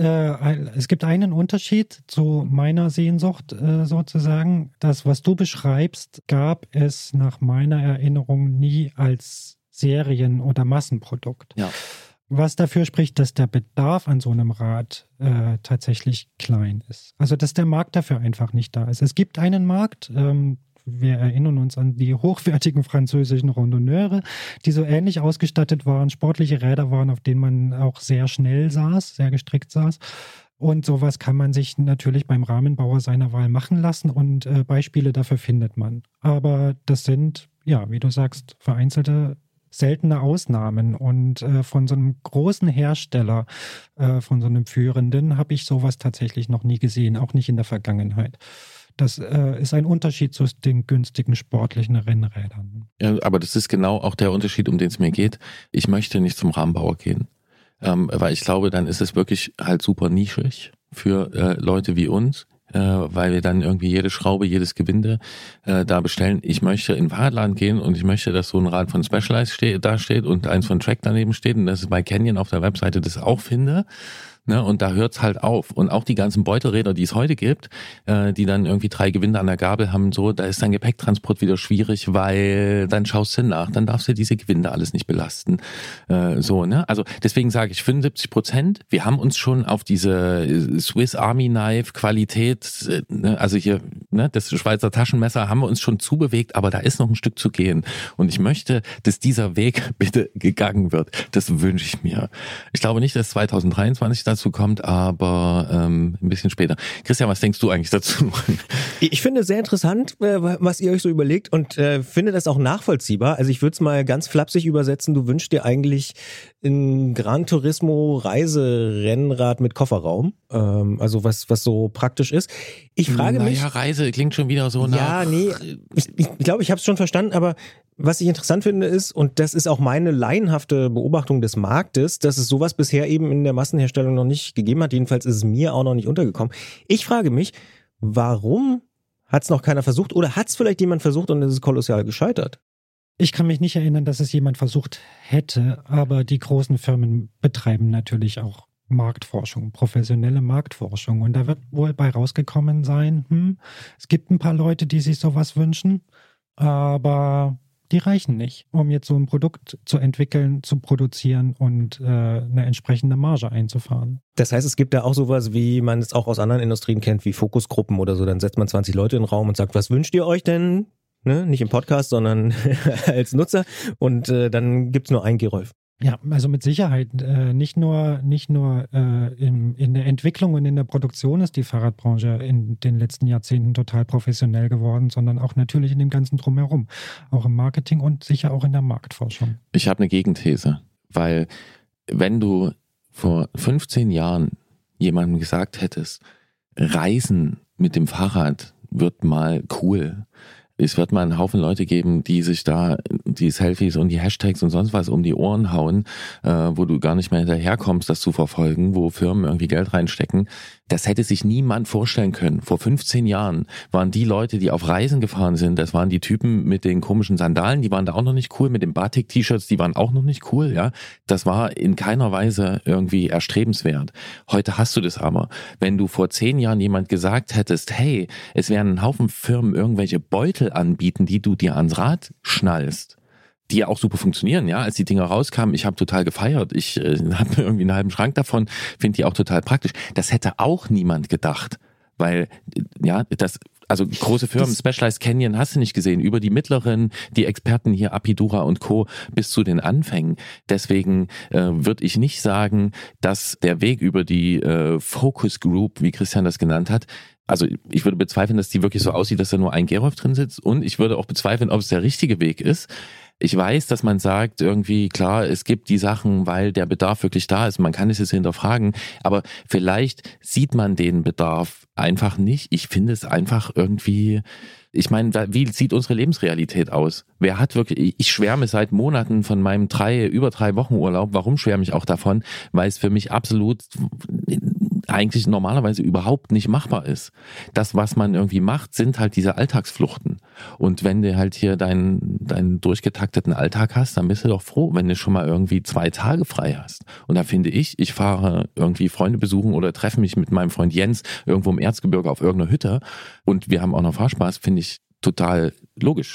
Speaker 6: einen Unterschied zu meiner Sehnsucht sozusagen. Das, was du beschreibst, gab es nach meiner Erinnerung nie als Serien- oder Massenprodukt. Ja. Was dafür spricht, dass der Bedarf an so einem Rad tatsächlich klein ist. Also dass der Markt dafür einfach nicht da ist. Es gibt einen Markt, wir erinnern uns an die hochwertigen französischen Randonneure, die so ähnlich ausgestattet waren, sportliche Räder waren, auf denen man auch sehr schnell saß, sehr gestrickt saß. Und sowas kann man sich natürlich beim Rahmenbauer seiner Wahl machen lassen und Beispiele dafür findet man. Aber das sind, ja, wie du sagst, vereinzelte, seltene Ausnahmen. Und von so einem großen Hersteller, von so einem führenden, habe ich sowas tatsächlich noch nie gesehen, auch nicht in der Vergangenheit. Das ist ein Unterschied zu den günstigen sportlichen Rennrädern.
Speaker 1: Ja, aber das ist genau auch der Unterschied, um den es mir geht. Ich möchte nicht zum Rahmenbauer gehen, weil ich glaube, dann ist es wirklich halt super nischig. für Leute wie uns, weil wir dann irgendwie jede Schraube, jedes Gewinde da bestellen. Ich möchte in den Fahrradladen gehen und ich möchte, dass so ein Rad von Specialized da steht und eins von Trek daneben steht und dass ich bei Canyon auf der Webseite das auch finde. Ne, und da hört's halt auf. Und auch die ganzen Beutelräder, die es heute gibt, die dann irgendwie 3 Gewinde an der Gabel haben, so, da ist dann Gepäcktransport wieder schwierig, weil dann schaust du nach, dann darfst du diese Gewinde alles nicht belasten. So, ne? Also deswegen sage ich 75%. Wir haben uns schon auf diese Swiss Army Knife Qualität, also hier, ne, das Schweizer Taschenmesser haben wir uns schon zubewegt, aber da ist noch ein Stück zu gehen. Und ich möchte, dass dieser Weg bitte gegangen wird. Das wünsche ich mir. Ich glaube nicht, dass 2023 dazu kommt, aber ein bisschen später. Christian, was denkst du eigentlich dazu?
Speaker 2: Ich finde es sehr interessant, was ihr euch so überlegt und finde das auch nachvollziehbar. Also ich würde es mal ganz flapsig übersetzen. Du wünschst dir eigentlich ein Gran Turismo Reiserennrad mit Kofferraum. Also was so praktisch ist. Ich frage mich...
Speaker 1: Ja, Reise klingt schon wieder so nach...
Speaker 2: Ja, nee, ich glaube, ich habe es schon verstanden, aber was ich interessant finde ist, und das ist auch meine laienhafte Beobachtung des Marktes, dass es sowas bisher eben in der Massenherstellung noch nicht gegeben hat. Jedenfalls ist es mir auch noch nicht untergekommen. Ich frage mich, warum hat es noch keiner versucht oder hat es vielleicht jemand versucht und es ist kolossal gescheitert?
Speaker 6: Ich kann mich nicht erinnern, dass es jemand versucht hätte, aber die großen Firmen betreiben natürlich auch Marktforschung, professionelle Marktforschung. Und da wird wohl bei rausgekommen sein, es gibt ein paar Leute, die sich sowas wünschen, aber die reichen nicht, um jetzt so ein Produkt zu entwickeln, zu produzieren und eine entsprechende Marge einzufahren.
Speaker 2: Das heißt, es gibt da auch sowas, wie man es auch aus anderen Industrien kennt, wie Fokusgruppen oder so. Dann setzt man 20 Leute in den Raum und sagt, was wünscht ihr euch denn? Ne? Nicht im Podcast, sondern als Nutzer. Und dann gibt's nur einen Gerolf.
Speaker 6: Ja, also mit Sicherheit. Nicht nur in der Entwicklung und in der Produktion ist die Fahrradbranche in den letzten Jahrzehnten total professionell geworden, sondern auch natürlich in dem ganzen Drumherum. Auch im Marketing und sicher auch in der Marktforschung.
Speaker 1: Ich habe eine Gegenthese, weil wenn du vor 15 Jahren jemandem gesagt hättest, Reisen mit dem Fahrrad wird mal cool, es wird mal einen Haufen Leute geben, die sich da die Selfies und die Hashtags und sonst was um die Ohren hauen, wo du gar nicht mehr hinterherkommst, das zu verfolgen, wo Firmen irgendwie Geld reinstecken. Das hätte sich niemand vorstellen können. Vor 15 Jahren waren die Leute, die auf Reisen gefahren sind, das waren die Typen mit den komischen Sandalen, die waren da auch noch nicht cool, mit den Batik-T-Shirts, die waren auch noch nicht cool, ja. Das war in keiner Weise irgendwie erstrebenswert. Heute hast du das aber. Wenn du vor 10 Jahren jemand gesagt hättest, hey, es werden ein Haufen Firmen irgendwelche Beutel anbieten, die du dir ans Rad schnallst, die ja auch super funktionieren, ja, als die Dinger rauskamen, ich habe total gefeiert, ich habe irgendwie einen halben Schrank davon, finde die auch total praktisch. Das hätte auch niemand gedacht, weil, ja, also große Firmen, Specialized Canyon hast du nicht gesehen, über die mittleren, die Experten hier, Apidura und Co. bis zu den Anfängen. Deswegen würde ich nicht sagen, dass der Weg über die Focus Group, wie Christian das genannt hat, also ich würde bezweifeln, dass die wirklich so aussieht, dass da nur ein Gerolf drin sitzt, und ich würde auch bezweifeln, ob es der richtige Weg ist. Ich weiß, dass man sagt, irgendwie, klar, es gibt die Sachen, weil der Bedarf wirklich da ist. Man kann es jetzt hinterfragen, aber vielleicht sieht man den Bedarf einfach nicht. Ich finde es einfach irgendwie, ich meine, wie sieht unsere Lebensrealität aus? Wer hat wirklich, ich schwärme seit Monaten von meinem über 3 Wochen Urlaub. Warum schwärme ich auch davon? Weil es für mich absolut eigentlich normalerweise überhaupt nicht machbar ist. Das, was man irgendwie macht, sind halt diese Alltagsfluchten. Und wenn du halt hier deinen durchgetakteten Alltag hast, dann bist du doch froh, wenn du schon mal irgendwie 2 Tage frei hast. Und da finde ich fahre irgendwie Freunde besuchen oder treffe mich mit meinem Freund Jens irgendwo im Erzgebirge auf irgendeiner Hütte und wir haben auch noch Fahrspaß, finde ich total logisch.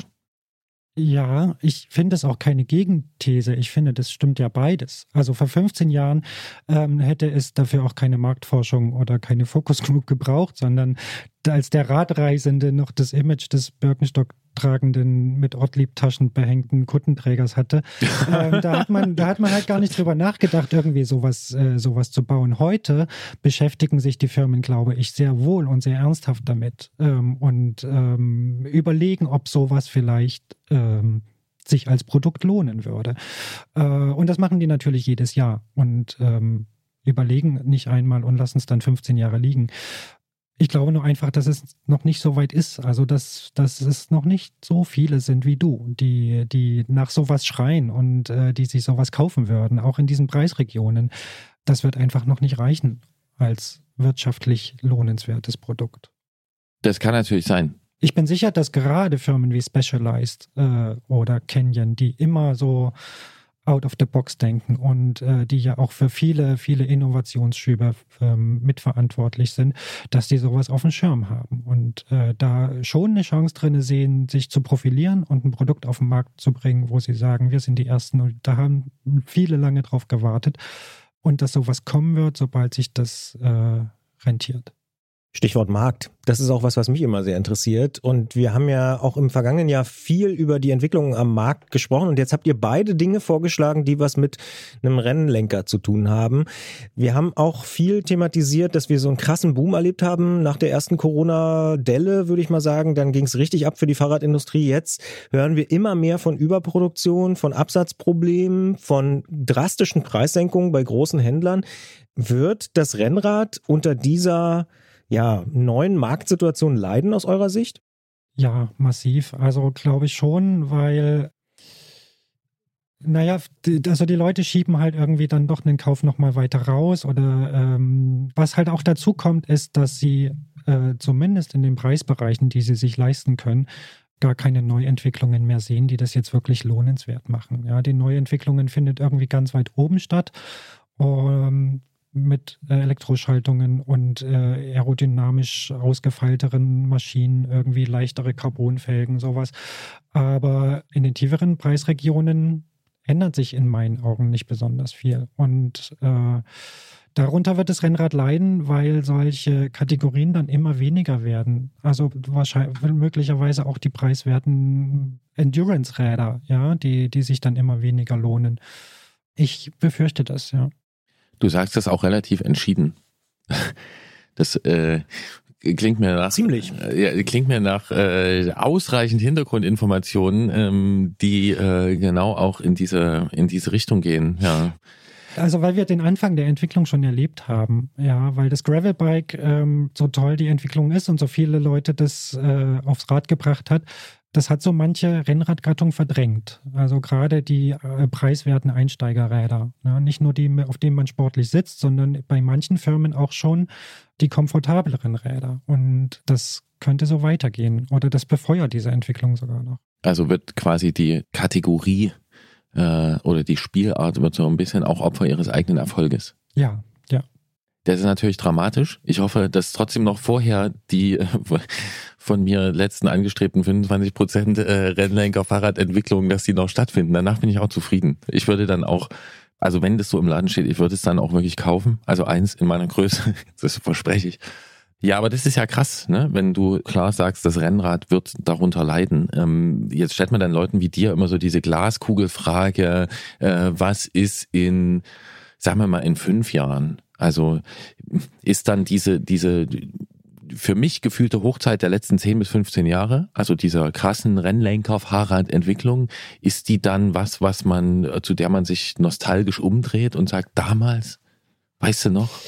Speaker 6: Ja, ich finde es auch keine Gegenthese. Ich finde, das stimmt ja beides. Also vor 15 Jahren hätte es dafür auch keine Marktforschung oder keine Focus Group gebraucht, sondern als der Radreisende noch das Image des Birkenstock-tragenden, mit Ortlieb-Taschen behängten Kuttenträgers hatte, da hat man halt gar nicht drüber nachgedacht, irgendwie sowas zu bauen. Heute beschäftigen sich die Firmen, glaube ich, sehr wohl und sehr ernsthaft damit und überlegen, ob sowas vielleicht sich als Produkt lohnen würde. Und das machen die natürlich jedes Jahr und überlegen nicht einmal und lassen es dann 15 Jahre liegen. Ich glaube nur einfach, dass es noch nicht so weit ist. Also, dass es noch nicht so viele sind wie du, die nach sowas schreien und die sich sowas kaufen würden, auch in diesen Preisregionen. Das wird einfach noch nicht reichen. als wirtschaftlich lohnenswertes Produkt.
Speaker 1: Das kann natürlich sein.
Speaker 6: Ich bin sicher, dass gerade Firmen wie Specialized oder Canyon, die immer so out of the box denken und die ja auch für viele, viele Innovationsschübe mitverantwortlich sind, dass die sowas auf dem Schirm haben und da schon eine Chance drin sehen, sich zu profilieren und ein Produkt auf den Markt zu bringen, wo sie sagen, wir sind die Ersten, und da haben viele lange drauf gewartet und dass sowas kommen wird, sobald sich das rentiert.
Speaker 2: Stichwort Markt. Das ist auch was mich immer sehr interessiert. Und wir haben ja auch im vergangenen Jahr viel über die Entwicklungen am Markt gesprochen. Und jetzt habt ihr beide Dinge vorgeschlagen, die was mit einem Rennlenker zu tun haben. Wir haben auch viel thematisiert, dass wir so einen krassen Boom erlebt haben nach der ersten Corona-Delle, würde ich mal sagen. Dann ging es richtig ab für die Fahrradindustrie. Jetzt hören wir immer mehr von Überproduktion, von Absatzproblemen, von drastischen Preissenkungen bei großen Händlern. Wird das Rennrad unter dieser neuen Marktsituation leiden aus eurer Sicht?
Speaker 6: Ja, massiv. Also glaube ich schon, weil also die Leute schieben halt irgendwie dann doch den Kauf nochmal weiter raus oder was halt auch dazu kommt, ist, dass sie zumindest in den Preisbereichen, die sie sich leisten können, gar keine Neuentwicklungen mehr sehen, die das jetzt wirklich lohnenswert machen. Ja, die Neuentwicklungen findet irgendwie ganz weit oben statt. Mit Elektroschaltungen und aerodynamisch ausgefeilteren Maschinen, irgendwie leichtere Carbonfelgen, sowas. Aber in den tieferen Preisregionen ändert sich in meinen Augen nicht besonders viel. Und darunter wird das Rennrad leiden, weil solche Kategorien dann immer weniger werden. Also wahrscheinlich möglicherweise auch die preiswerten Endurance-Räder, ja, die sich dann immer weniger lohnen. Ich befürchte das, ja.
Speaker 1: Du sagst das auch relativ entschieden. Das klingt mir nach klingt mir nach ausreichend Hintergrundinformationen, die genau auch in diese Richtung gehen. Ja.
Speaker 6: Also weil wir den Anfang der Entwicklung schon erlebt haben, ja, weil das Gravelbike so toll die Entwicklung ist und so viele Leute das aufs Rad gebracht hat. Das hat so manche Rennradgattung verdrängt. Also gerade die preiswerten Einsteigerräder. Ja, nicht nur die, auf denen man sportlich sitzt, sondern bei manchen Firmen auch schon die komfortableren Räder. Und das könnte so weitergehen. Oder das befeuert diese Entwicklung sogar noch.
Speaker 1: Also wird quasi die Kategorie oder die Spielart wird so ein bisschen auch Opfer ihres eigenen Erfolges.
Speaker 6: Ja.
Speaker 1: Das ist natürlich dramatisch. Ich hoffe, dass trotzdem noch vorher die von mir letzten angestrebten 25% Rennlenker-Fahrradentwicklung, dass die noch stattfinden. Danach bin ich auch zufrieden. Ich würde dann auch, also wenn das so im Laden steht, ich würde es dann auch wirklich kaufen. Also eins in meiner Größe, das verspreche ich. Ja, aber das ist ja krass, ne? Wenn du klar sagst, das Rennrad wird darunter leiden. Jetzt stellt man dann Leuten wie dir immer so diese Glaskugelfrage, was ist in, sagen wir mal, in 5 Jahren? Also ist dann diese für mich gefühlte Hochzeit der letzten 10 bis 15 Jahre, also dieser krassen Rennlenker-Fahrradentwicklung, ist die dann was man, zu der man sich nostalgisch umdreht und sagt, damals, weißt du noch?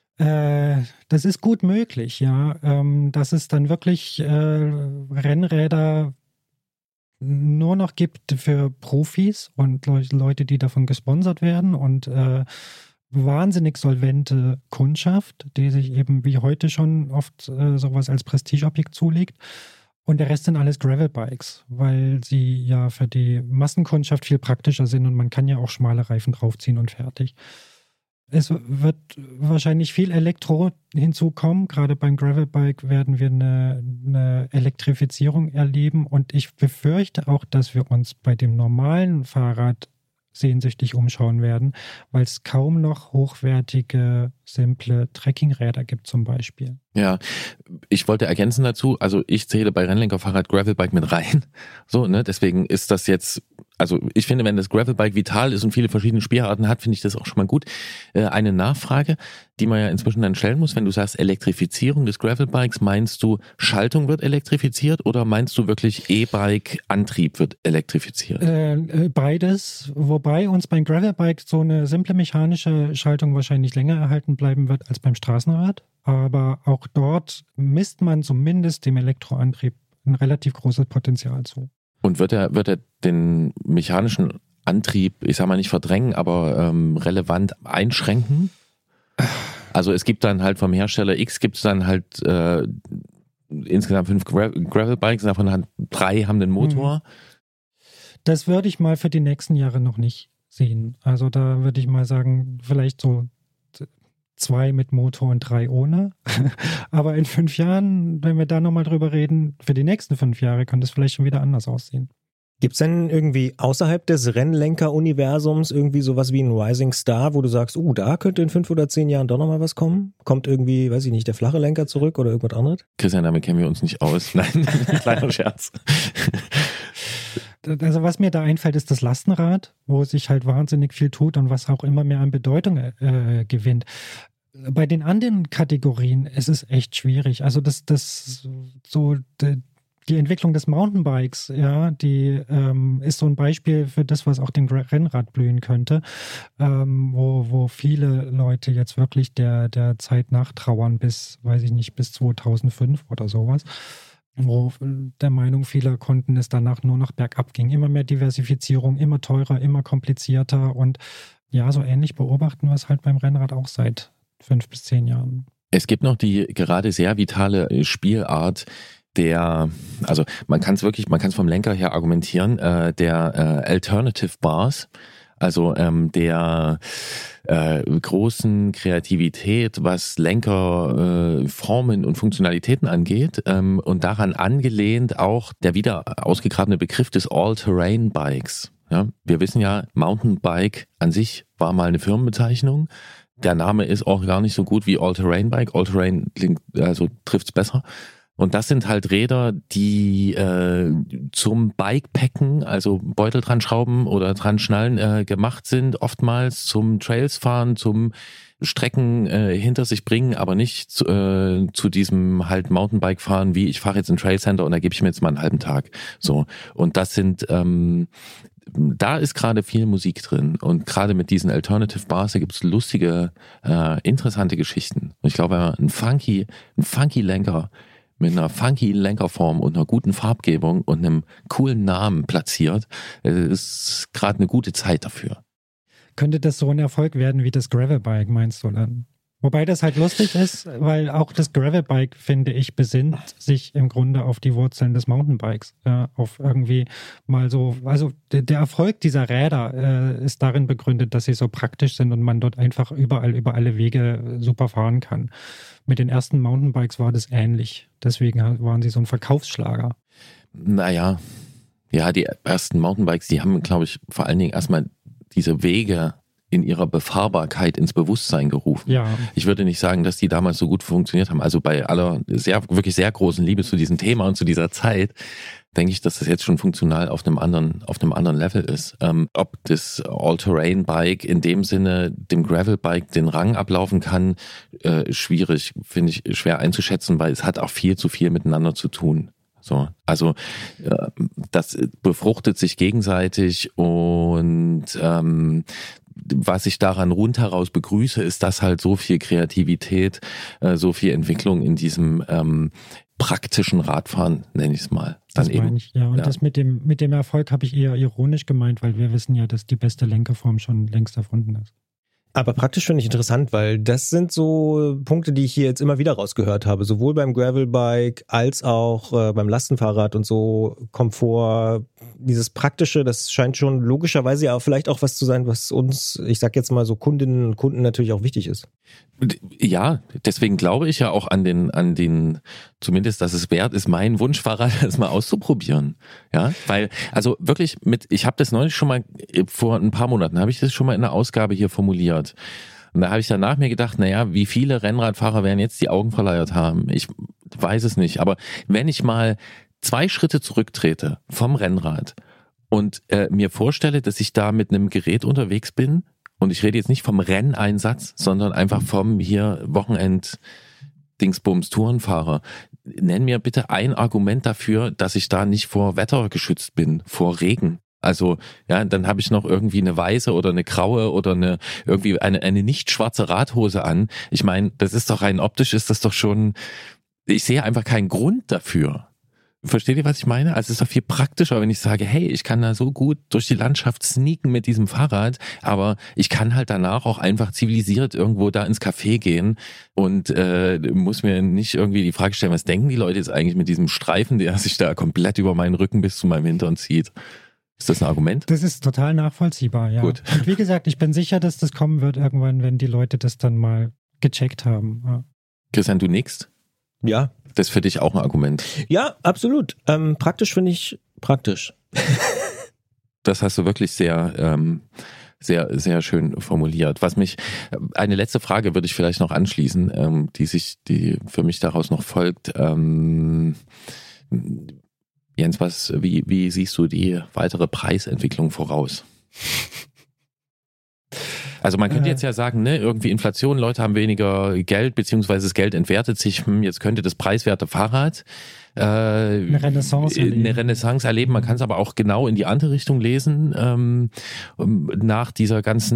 Speaker 6: Das ist gut möglich, ja. Dass es dann wirklich Rennräder nur noch gibt für Profis und Leute, die davon gesponsert werden und wahnsinnig solvente Kundschaft, die sich eben wie heute schon oft sowas als Prestigeobjekt zulegt. Und der Rest sind alles Gravelbikes, weil sie ja für die Massenkundschaft viel praktischer sind und man kann ja auch schmale Reifen draufziehen und fertig. Es wird wahrscheinlich viel Elektro hinzukommen. Gerade beim Gravelbike werden wir eine Elektrifizierung erleben und ich befürchte auch, dass wir uns bei dem normalen Fahrrad sehnsüchtig umschauen werden, weil es kaum noch hochwertige, simple Trekkingräder gibt zum Beispiel.
Speaker 1: Ja, ich wollte ergänzen dazu, also ich zähle bei Rennlenker-Fahrrad Gravelbike mit rein. So, ne, deswegen ist das jetzt, also ich finde, wenn das Gravelbike vital ist und viele verschiedene Spielarten hat, finde ich das auch schon mal gut. Eine Nachfrage, die man ja inzwischen dann stellen muss, wenn du sagst Elektrifizierung des Gravelbikes, meinst du Schaltung wird elektrifiziert oder meinst du wirklich E-Bike-Antrieb wird elektrifiziert?
Speaker 6: Beides, wobei uns beim Gravelbike so eine simple mechanische Schaltung wahrscheinlich länger erhalten bleiben wird als beim Straßenrad. Aber auch dort misst man zumindest dem Elektroantrieb ein relativ großes Potenzial zu.
Speaker 1: Und wird er den mechanischen Antrieb, ich sag mal nicht verdrängen, aber relevant einschränken? Also es gibt dann halt vom Hersteller X gibt es dann halt insgesamt 5 Gravel-Bikes, davon 3 haben den Motor.
Speaker 6: Das würde ich mal für die nächsten Jahre noch nicht sehen. Also da würde ich mal sagen, vielleicht so 2 mit Motor und 3 ohne. Aber in 5 Jahren, wenn wir da nochmal drüber reden, für die nächsten 5 Jahre kann das vielleicht schon wieder anders aussehen.
Speaker 2: Gibt es denn irgendwie außerhalb des Rennlenker-Universums irgendwie sowas wie ein Rising Star, wo du sagst, da könnte in 5 oder 10 Jahren doch nochmal was kommen? Kommt irgendwie, weiß ich nicht, der flache Lenker zurück oder irgendwas anderes?
Speaker 1: Christian, damit kennen wir uns nicht aus. Nein, kleiner Scherz.
Speaker 6: Also was mir da einfällt, ist das Lastenrad, wo sich halt wahnsinnig viel tut und was auch immer mehr an Bedeutung gewinnt. Bei den anderen Kategorien ist es echt schwierig. Also die Entwicklung des Mountainbikes, ja, die ist so ein Beispiel für das, was auch dem Rennrad blühen könnte, wo viele Leute jetzt wirklich der Zeit nachtrauern bis 2005 oder sowas, wo der Meinung vieler Kunden es danach nur noch bergab ging. Immer mehr Diversifizierung, immer teurer, immer komplizierter und ja, so ähnlich beobachten wir es halt beim Rennrad auch seit 5 bis 10 Jahren.
Speaker 1: Es gibt noch die gerade sehr vitale Spielart also man kann es vom Lenker her argumentieren, der Alternative Bars, also der großen Kreativität, was Lenker, Formen und Funktionalitäten angeht, und daran angelehnt auch der wieder ausgegrabene Begriff des All-Terrain-Bikes. Ja, wir wissen ja, Mountainbike an sich war mal eine Firmenbezeichnung. Der Name ist auch gar nicht so gut wie All-Terrain-Bike. All-Terrain trifft's besser. Und das sind halt Räder, die zum Bikepacken, also Beutel dran schrauben oder dran schnallen, gemacht sind, oftmals zum Trailsfahren, zum Strecken hinter sich bringen, aber nicht zu diesem halt Mountainbike-Fahren, wie ich fahre jetzt in Trailcenter und da gebe ich mir jetzt mal einen halben Tag. So. Und das sind da ist gerade viel Musik drin und gerade mit diesen Alternative Bars, da gibt es lustige, interessante Geschichten. Und ich glaube, wenn man einen funky Lenker mit einer funky Lenkerform und einer guten Farbgebung und einem coolen Namen platziert, ist gerade eine gute Zeit dafür.
Speaker 6: Könnte das so ein Erfolg werden wie das Gravelbike, meinst du dann? Wobei das halt lustig ist, weil auch das Gravelbike, finde ich, besinnt sich im Grunde auf die Wurzeln des Mountainbikes. Ja, auf irgendwie mal so, also der Erfolg dieser Räder ist darin begründet, dass sie so praktisch sind und man dort einfach überall über alle Wege super fahren kann. Mit den ersten Mountainbikes war das ähnlich. Deswegen waren sie so ein Verkaufsschlager.
Speaker 1: Naja, ja, die ersten Mountainbikes, die haben, glaube ich, vor allen Dingen erstmal diese Wege in ihrer Befahrbarkeit ins Bewusstsein gerufen. Ja. Ich würde nicht sagen, dass die damals so gut funktioniert haben. Also bei aller wirklich sehr großen Liebe zu diesem Thema und zu dieser Zeit, denke ich, dass das jetzt schon funktional auf einem anderen Level ist. Ob das All-Terrain-Bike in dem Sinne dem Gravel-Bike den Rang ablaufen kann, schwierig, finde ich schwer einzuschätzen, weil es hat auch viel zu viel miteinander zu tun. So, also das befruchtet sich gegenseitig und was ich daran rundheraus begrüße, ist, dass halt so viel Kreativität, so viel Entwicklung in diesem praktischen Radfahren, nenne ich es mal.
Speaker 6: Das meine ich, ja. Und das mit dem Erfolg habe ich eher ironisch gemeint, weil wir wissen ja, dass die beste Lenkerform schon längst erfunden ist.
Speaker 2: Aber praktisch finde ich interessant, weil das sind so Punkte, die ich hier jetzt immer wieder rausgehört habe, sowohl beim Gravelbike als auch beim Lastenfahrrad und so Komfort. Dieses Praktische, das scheint schon logischerweise ja vielleicht auch was zu sein, was uns, ich sag jetzt mal so Kundinnen und Kunden natürlich auch wichtig ist.
Speaker 1: Ja, deswegen glaube ich ja auch an den, zumindest, dass es wert ist, mein Wunschfahrrad das mal auszuprobieren. Ja, weil, also wirklich ich habe das neulich schon mal, vor ein paar Monaten habe ich das schon mal in einer Ausgabe hier formuliert. Und da habe ich danach mir gedacht, naja, wie viele Rennradfahrer werden jetzt die Augen verleiert haben? Ich weiß es nicht, aber wenn ich mal 2 Schritte zurücktrete vom Rennrad und mir vorstelle, dass ich da mit einem Gerät unterwegs bin, und ich rede jetzt nicht vom Renneinsatz, sondern einfach vom hier Wochenend-Dingsbums-Tourenfahrer. Nenn mir bitte ein Argument dafür, dass ich da nicht vor Wetter geschützt bin, vor Regen. Also, ja, dann habe ich noch irgendwie eine weiße oder eine graue oder eine nicht schwarze Radhose an. Ich meine, das ist doch rein optisch, ist das doch schon, ich sehe einfach keinen Grund dafür. Versteht ihr, was ich meine? Also es ist doch viel praktischer, wenn ich sage, hey, ich kann da so gut durch die Landschaft sneaken mit diesem Fahrrad, aber ich kann halt danach auch einfach zivilisiert irgendwo da ins Café gehen und muss mir nicht irgendwie die Frage stellen, was denken die Leute jetzt eigentlich mit diesem Streifen, der sich da komplett über meinen Rücken bis zu meinem Hintern zieht. Ist das ein Argument?
Speaker 6: Das ist total nachvollziehbar, ja.
Speaker 1: Gut.
Speaker 6: Und wie gesagt, ich bin sicher, dass das kommen wird irgendwann, wenn die Leute das dann mal gecheckt haben. Ja.
Speaker 1: Christian, du nickst?
Speaker 2: Ja.
Speaker 1: Das ist für dich auch ein Argument.
Speaker 2: Ja, absolut. Praktisch finde ich praktisch.
Speaker 1: Das hast du wirklich sehr, sehr, sehr schön formuliert. Eine letzte Frage würde ich vielleicht noch anschließen, die für mich daraus noch folgt. Jens, wie siehst du die weitere Preisentwicklung voraus? Also man könnte jetzt ja sagen, ne, irgendwie Inflation, Leute haben weniger Geld, beziehungsweise das Geld entwertet sich, jetzt könnte das preiswerte Fahrrad eine Renaissance erleben. Man kann es aber auch genau in die andere Richtung lesen, nach dieser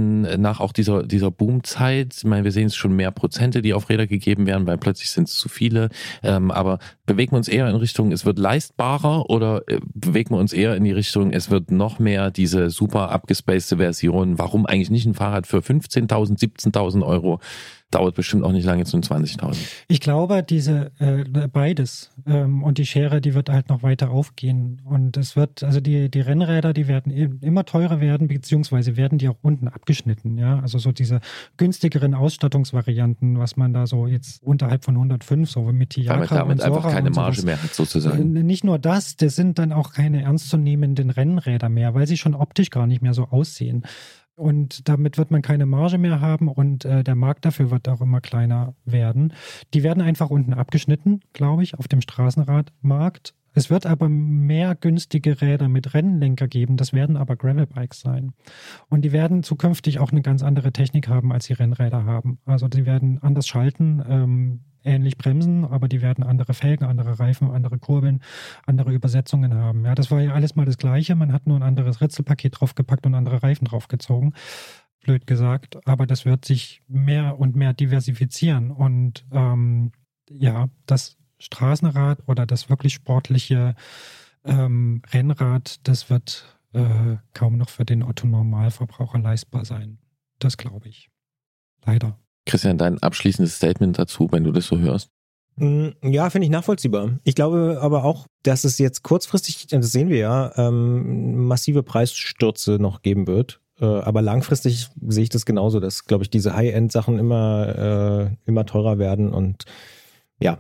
Speaker 1: Boomzeit. Ich meine, wir sehen es schon mehr Prozente, die auf Räder gegeben werden, weil plötzlich sind es zu viele. Aber bewegen wir uns eher in Richtung, es wird leistbarer, oder bewegen wir uns eher in die Richtung, es wird noch mehr diese super abgespacede Version? Warum eigentlich nicht ein Fahrrad für 15.000, 17.000 Euro? Dauert bestimmt auch nicht lange zu 20.000.
Speaker 6: Ich glaube, beides. Und die Schere, die wird halt noch weiter aufgehen. Und es wird, also die Rennräder, die werden immer teurer werden, beziehungsweise werden die auch unten abgeschnitten. Ja, also so diese günstigeren Ausstattungsvarianten, was man da so jetzt unterhalb von 105, so mit Tiagra und Sora.
Speaker 1: Weil man damit einfach keine Marge mehr hat, sozusagen.
Speaker 6: Nicht nur das sind dann auch keine ernstzunehmenden Rennräder mehr, weil sie schon optisch gar nicht mehr so aussehen. Und damit wird man keine Marge mehr haben und der Markt dafür wird auch immer kleiner werden. Die werden einfach unten abgeschnitten, glaube ich, auf dem Straßenradmarkt. Es wird aber mehr günstige Räder mit Rennlenker geben. Das werden aber Gravelbikes sein. Und die werden zukünftig auch eine ganz andere Technik haben, als die Rennräder haben. Also die werden anders schalten, ähnlich bremsen, aber die werden andere Felgen, andere Reifen, andere Kurbeln, andere Übersetzungen haben. Ja, das war ja alles mal das Gleiche. Man hat nur ein anderes Ritzelpaket draufgepackt und andere Reifen draufgezogen. Blöd gesagt. Aber das wird sich mehr und mehr diversifizieren. Und das Straßenrad oder das wirklich sportliche Rennrad, das wird kaum noch für den Otto-Normalverbraucher leistbar sein. Das glaube ich. Leider.
Speaker 1: Christian, dein abschließendes Statement dazu, wenn du das so hörst?
Speaker 2: Ja, finde ich nachvollziehbar. Ich glaube aber auch, dass es jetzt kurzfristig, das sehen wir ja, massive Preisstürze noch geben wird. Aber langfristig sehe ich das genauso, dass, glaube ich, diese High-End-Sachen immer teurer werden. Und ja,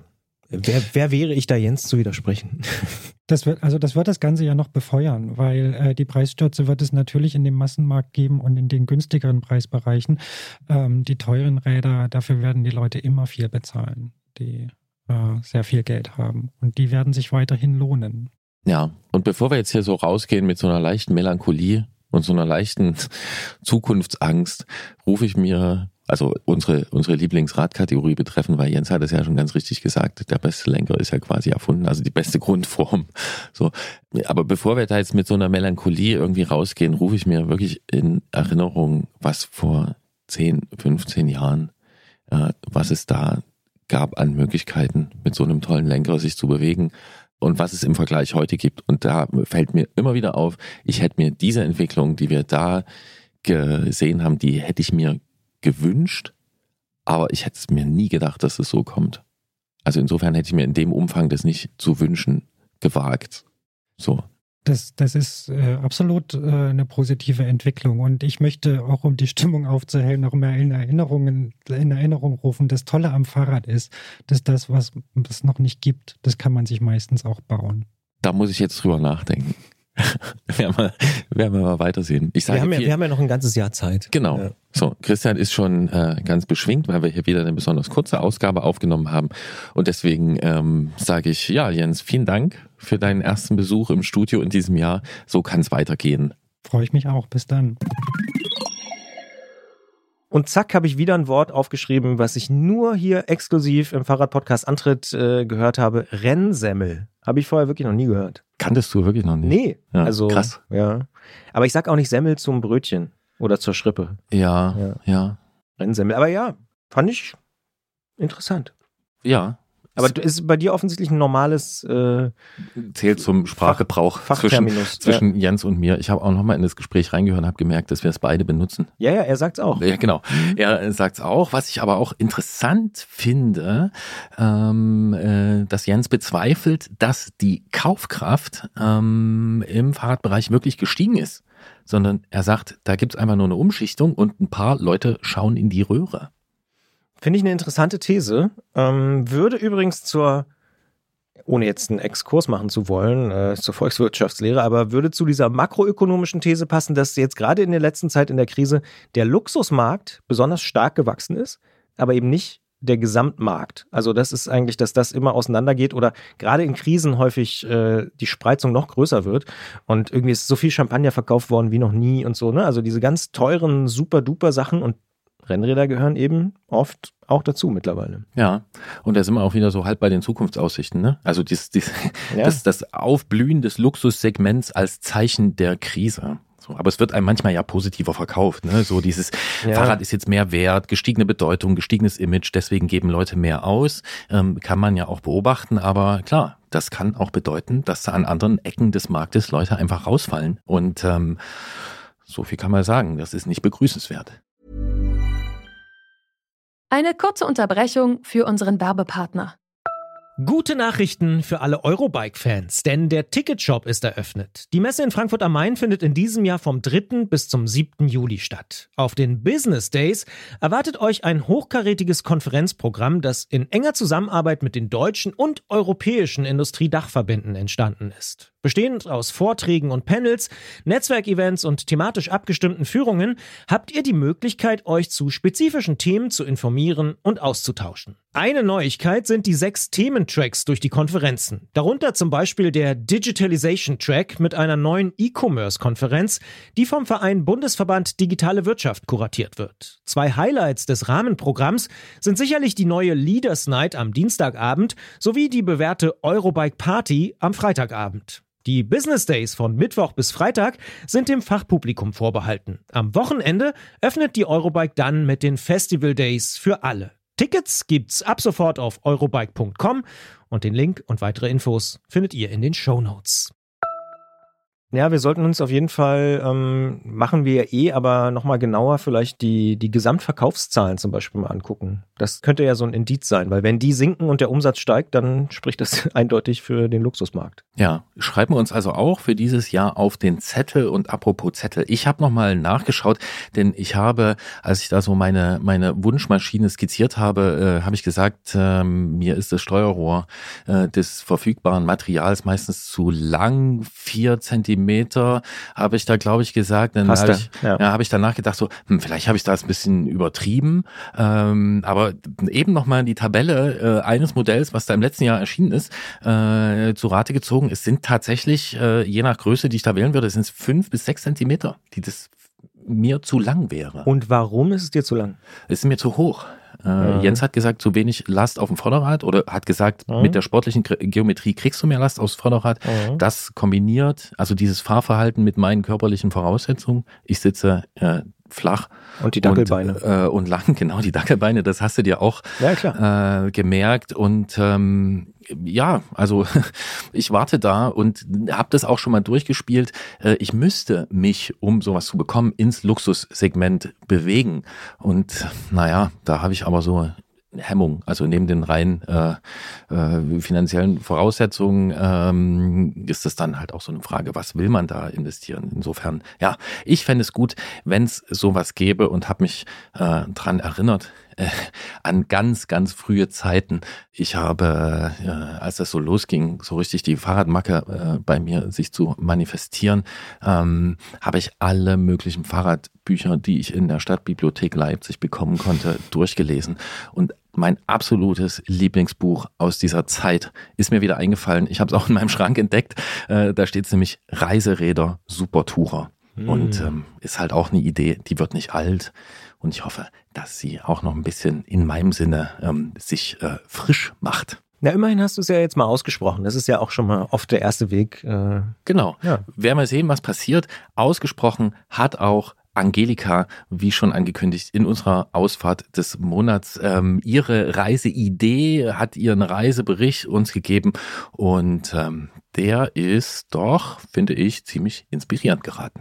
Speaker 2: wer wäre ich da, Jens, zu widersprechen?
Speaker 6: Das wird das Ganze ja noch befeuern, weil die Preisstürze wird es natürlich in dem Massenmarkt geben und in den günstigeren Preisbereichen. Die teuren Räder, dafür werden die Leute immer viel bezahlen, die sehr viel Geld haben. Und die werden sich weiterhin lohnen.
Speaker 1: Ja, und bevor wir jetzt hier so rausgehen mit so einer leichten Melancholie und so einer leichten Zukunftsangst, rufe ich mir, also unsere Lieblingsradkategorie betreffen, weil Jens hat es ja schon ganz richtig gesagt, der beste Lenker ist ja quasi erfunden, also die beste Grundform. So, aber bevor wir da jetzt mit so einer Melancholie irgendwie rausgehen, rufe ich mir wirklich in Erinnerung, was vor 10, 15 Jahren, was es da gab an Möglichkeiten, mit so einem tollen Lenker sich zu bewegen und was es im Vergleich heute gibt. Und da fällt mir immer wieder auf, ich hätte mir diese Entwicklung, die wir da gesehen haben, die hätte ich mir gewünscht, aber ich hätte es mir nie gedacht, dass es so kommt. Also insofern hätte ich mir in dem Umfang das nicht zu wünschen gewagt. So.
Speaker 6: Das ist absolut eine positive Entwicklung und ich möchte auch, um die Stimmung aufzuhellen, noch mehr in Erinnerung rufen. Das Tolle am Fahrrad ist, dass das, was es noch nicht gibt, das kann man sich meistens auch bauen.
Speaker 1: Da muss ich jetzt drüber nachdenken. werden wir mal weitersehen. Wir
Speaker 2: haben ja noch ein ganzes Jahr Zeit.
Speaker 1: Genau. Ja. So, Christian ist schon ganz beschwingt, weil wir hier wieder eine besonders kurze Ausgabe aufgenommen haben. Und deswegen sage ich, ja, Jens, vielen Dank für deinen ersten Besuch im Studio in diesem Jahr. So kann es weitergehen.
Speaker 6: Freue ich mich auch. Bis dann.
Speaker 2: Und zack, habe ich wieder ein Wort aufgeschrieben, was ich nur hier exklusiv im Fahrradpodcast Antritt gehört habe. Rennsemmel. Habe ich vorher wirklich noch nie gehört.
Speaker 1: Kanntest du wirklich noch nicht?
Speaker 2: Nee.
Speaker 1: Ja,
Speaker 2: also,
Speaker 1: krass.
Speaker 2: Ja. Aber ich sag auch nicht Semmel zum Brötchen oder zur Schrippe.
Speaker 1: Ja.
Speaker 2: Rennsemmel. Aber ja, fand ich interessant.
Speaker 1: Ja,
Speaker 2: Aber ist bei dir offensichtlich ein normales
Speaker 1: zählt zum Sprachgebrauch zwischen Jens und mir. Ich habe auch nochmal in das Gespräch reingehört und habe gemerkt, dass wir es beide benutzen.
Speaker 2: Ja, er sagt's auch.
Speaker 1: Ja, genau. Er sagt's auch. Was ich aber auch interessant finde, dass Jens bezweifelt, dass die Kaufkraft im Fahrradbereich wirklich gestiegen ist. Sondern er sagt, da gibt's einfach nur eine Umschichtung und ein paar Leute schauen in die Röhre.
Speaker 2: Finde ich eine interessante These. Würde übrigens ohne jetzt einen Exkurs machen zu wollen, zur Volkswirtschaftslehre, aber würde zu dieser makroökonomischen These passen, dass jetzt gerade in der letzten Zeit in der Krise der Luxusmarkt besonders stark gewachsen ist, aber eben nicht der Gesamtmarkt. Also das ist eigentlich, dass das immer auseinandergeht oder gerade in Krisen häufig die Spreizung noch größer wird und irgendwie ist so viel Champagner verkauft worden wie noch nie und so, ne? Also diese ganz teuren, super-duper Sachen und Rennräder gehören eben oft auch dazu mittlerweile.
Speaker 1: Ja, und da sind wir auch wieder so halb bei den Zukunftsaussichten, ne? Also das Aufblühen des Luxussegments als Zeichen der Krise. So, aber es wird einem manchmal ja positiver verkauft, ne? So dieses Fahrrad ist jetzt mehr wert, gestiegene Bedeutung, gestiegenes Image, deswegen geben Leute mehr aus. Kann man ja auch beobachten, aber klar, das kann auch bedeuten, dass an anderen Ecken des Marktes Leute einfach rausfallen. Und so viel kann man sagen, das ist nicht begrüßenswert.
Speaker 3: Eine kurze Unterbrechung für unseren Werbepartner.
Speaker 2: Gute Nachrichten für alle Eurobike-Fans, denn der Ticketshop ist eröffnet. Die Messe in Frankfurt am Main findet in diesem Jahr vom 3. bis zum 7. Juli statt. Auf den Business Days erwartet euch ein hochkarätiges Konferenzprogramm, das in enger Zusammenarbeit mit den deutschen und europäischen Industriedachverbänden entstanden ist. Bestehend aus Vorträgen und Panels, Netzwerkevents und thematisch abgestimmten Führungen habt ihr die Möglichkeit, euch zu spezifischen Themen zu informieren und auszutauschen. Eine Neuigkeit sind die 6 Thementracks durch die Konferenzen. Darunter zum Beispiel der Digitalization Track mit einer neuen E-Commerce-Konferenz, die vom Verein Bundesverband Digitale Wirtschaft kuratiert wird. 2 Highlights des Rahmenprogramms sind sicherlich die neue Leaders Night am Dienstagabend sowie die bewährte Eurobike Party am Freitagabend. Die Business Days von Mittwoch bis Freitag sind dem Fachpublikum vorbehalten. Am Wochenende öffnet die Eurobike dann mit den Festival Days für alle. Tickets gibt's ab sofort auf eurobike.com und den Link und weitere Infos findet ihr in den Shownotes. Ja, wir sollten uns auf jeden Fall, machen wir ja aber nochmal genauer vielleicht die Gesamtverkaufszahlen zum Beispiel mal angucken. Das könnte ja so ein Indiz sein, weil wenn die sinken und der Umsatz steigt, dann spricht das eindeutig für den Luxusmarkt.
Speaker 1: Ja, schreiben wir uns also auch für dieses Jahr auf den Zettel. Und apropos Zettel, ich habe nochmal nachgeschaut, denn ich habe, als ich da so meine Wunschmaschine skizziert habe, habe ich gesagt, mir ist das Steuerrohr des verfügbaren Materials meistens zu lang, 4 Zentimeter habe ich da, glaube ich, gesagt. Dann habe ich danach gedacht, so, vielleicht habe ich das ein bisschen übertrieben. Aber eben nochmal die Tabelle eines Modells, was da im letzten Jahr erschienen ist, zu Rate gezogen. Es sind tatsächlich, je nach Größe, die ich da wählen würde, sind es 5 bis 6 Zentimeter, die das mir zu lang wäre.
Speaker 2: Und warum ist es dir zu lang?
Speaker 1: Es ist mir zu hoch. Jens hat gesagt, zu wenig Last auf dem Vorderrad oder hat gesagt, mit der sportlichen Geometrie kriegst du mehr Last aufs Vorderrad. Das kombiniert, also dieses Fahrverhalten mit meinen körperlichen Voraussetzungen. Ich sitze flach.
Speaker 2: Und die Dackelbeine.
Speaker 1: Und lang, genau, die Dackelbeine, das hast du dir auch gemerkt. Und ja, also ich warte da und habe das auch schon mal durchgespielt. Ich müsste mich, um sowas zu bekommen, ins Luxussegment bewegen. Und naja, da habe ich aber so Hemmung. Also neben den rein finanziellen Voraussetzungen ist es dann halt auch so eine Frage, was will man da investieren? Insofern, ja, ich fände es gut, wenn es sowas gäbe und habe mich dran erinnert, an ganz, ganz frühe Zeiten. Ich habe, als das so losging, so richtig die Fahrradmacke bei mir sich zu manifestieren, habe ich alle möglichen Fahrradbücher, die ich in der Stadtbibliothek Leipzig bekommen konnte, durchgelesen. Und mein absolutes Lieblingsbuch aus dieser Zeit ist mir wieder eingefallen. Ich habe es auch in meinem Schrank entdeckt. Da steht es nämlich Reiseräder Supertourer. Und ist halt auch eine Idee, die wird nicht alt. Und ich hoffe, dass sie auch noch ein bisschen in meinem Sinne sich frisch macht.
Speaker 2: Na, immerhin hast du es ja jetzt mal ausgesprochen. Das ist ja auch schon mal oft der erste Weg.
Speaker 1: Genau. Ja. Werden wir sehen, was passiert. Ausgesprochen hat auch Angelika, wie schon angekündigt, in unserer Ausfahrt des Monats. Ihre Reiseidee hat ihren Reisebericht uns gegeben und der ist doch, finde ich, ziemlich inspirierend geraten.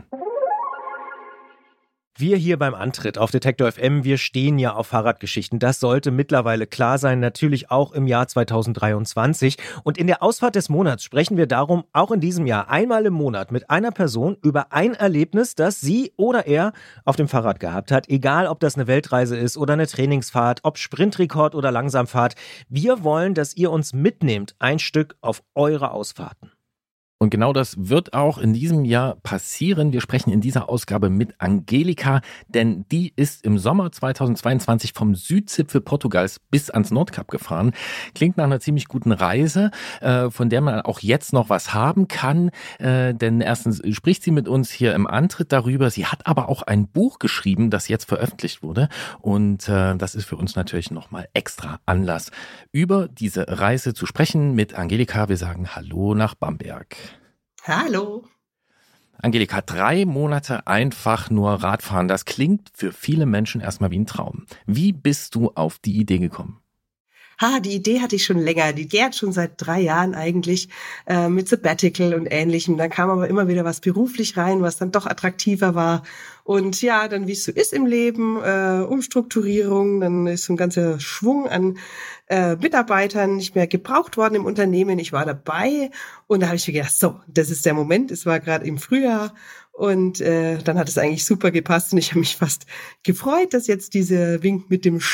Speaker 2: Wir hier beim Antritt auf Detektor FM, wir stehen ja auf Fahrradgeschichten. Das sollte mittlerweile klar sein, natürlich auch im Jahr 2023. Und in der Ausfahrt des Monats sprechen wir darum, auch in diesem Jahr einmal im Monat mit einer Person über ein Erlebnis, das sie oder er auf dem Fahrrad gehabt hat. Egal, ob das eine Weltreise ist oder eine Trainingsfahrt, ob Sprintrekord oder Langsamfahrt. Wir wollen, dass ihr uns mitnehmt, ein Stück auf eure Ausfahrten.
Speaker 1: Und genau das wird auch in diesem Jahr passieren. Wir sprechen in dieser Ausgabe mit Angelika, denn die ist im Sommer 2022 vom Südzipfel Portugals bis ans Nordkap gefahren. Klingt nach einer ziemlich guten Reise, von der man auch jetzt noch was haben kann. Denn erstens spricht sie mit uns hier im Antritt darüber. Sie hat aber auch ein Buch geschrieben, das jetzt veröffentlicht wurde. Und das ist für uns natürlich nochmal extra Anlass, über diese Reise zu sprechen mit Angelika. Wir sagen Hallo nach Bamberg.
Speaker 7: Hallo.
Speaker 1: Angelika, 3 Monate einfach nur Radfahren, das klingt für viele Menschen erstmal wie ein Traum. Wie bist du auf die Idee gekommen?
Speaker 7: Die Idee hatte ich schon länger. Die gärt schon seit 3 Jahren eigentlich mit Sabbatical und Ähnlichem. Dann kam aber immer wieder was beruflich rein, was dann doch attraktiver war. Und ja, dann wie es so ist im Leben, Umstrukturierung, dann ist so ein ganzer Schwung an Mitarbeitern nicht mehr gebraucht worden im Unternehmen. Ich war dabei und da habe ich mir gedacht, so, das ist der Moment. Es war gerade im Frühjahr und dann hat es eigentlich super gepasst und ich habe mich fast gefreut, dass jetzt dieser Wink mit dem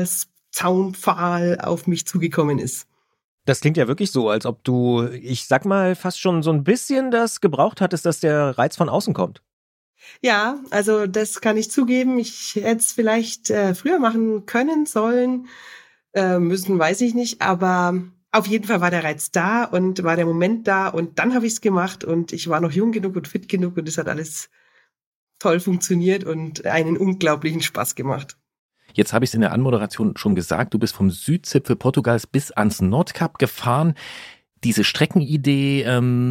Speaker 7: Schicksalszaunpfahl auf mich zugekommen ist.
Speaker 2: Das klingt ja wirklich so, als ob du, ich sag mal, fast schon so ein bisschen das gebraucht hattest, dass der Reiz von außen kommt.
Speaker 7: Ja, also das kann ich zugeben. Ich hätte es vielleicht früher machen können, sollen, müssen, weiß ich nicht. Aber auf jeden Fall war der Reiz da und war der Moment da. Und dann habe ich es gemacht und ich war noch jung genug und fit genug und es hat alles toll funktioniert und einen unglaublichen Spaß gemacht.
Speaker 1: Jetzt habe ich es in der Anmoderation schon gesagt, du bist vom Südzipfel Portugals bis ans Nordkap gefahren. Diese Streckenidee,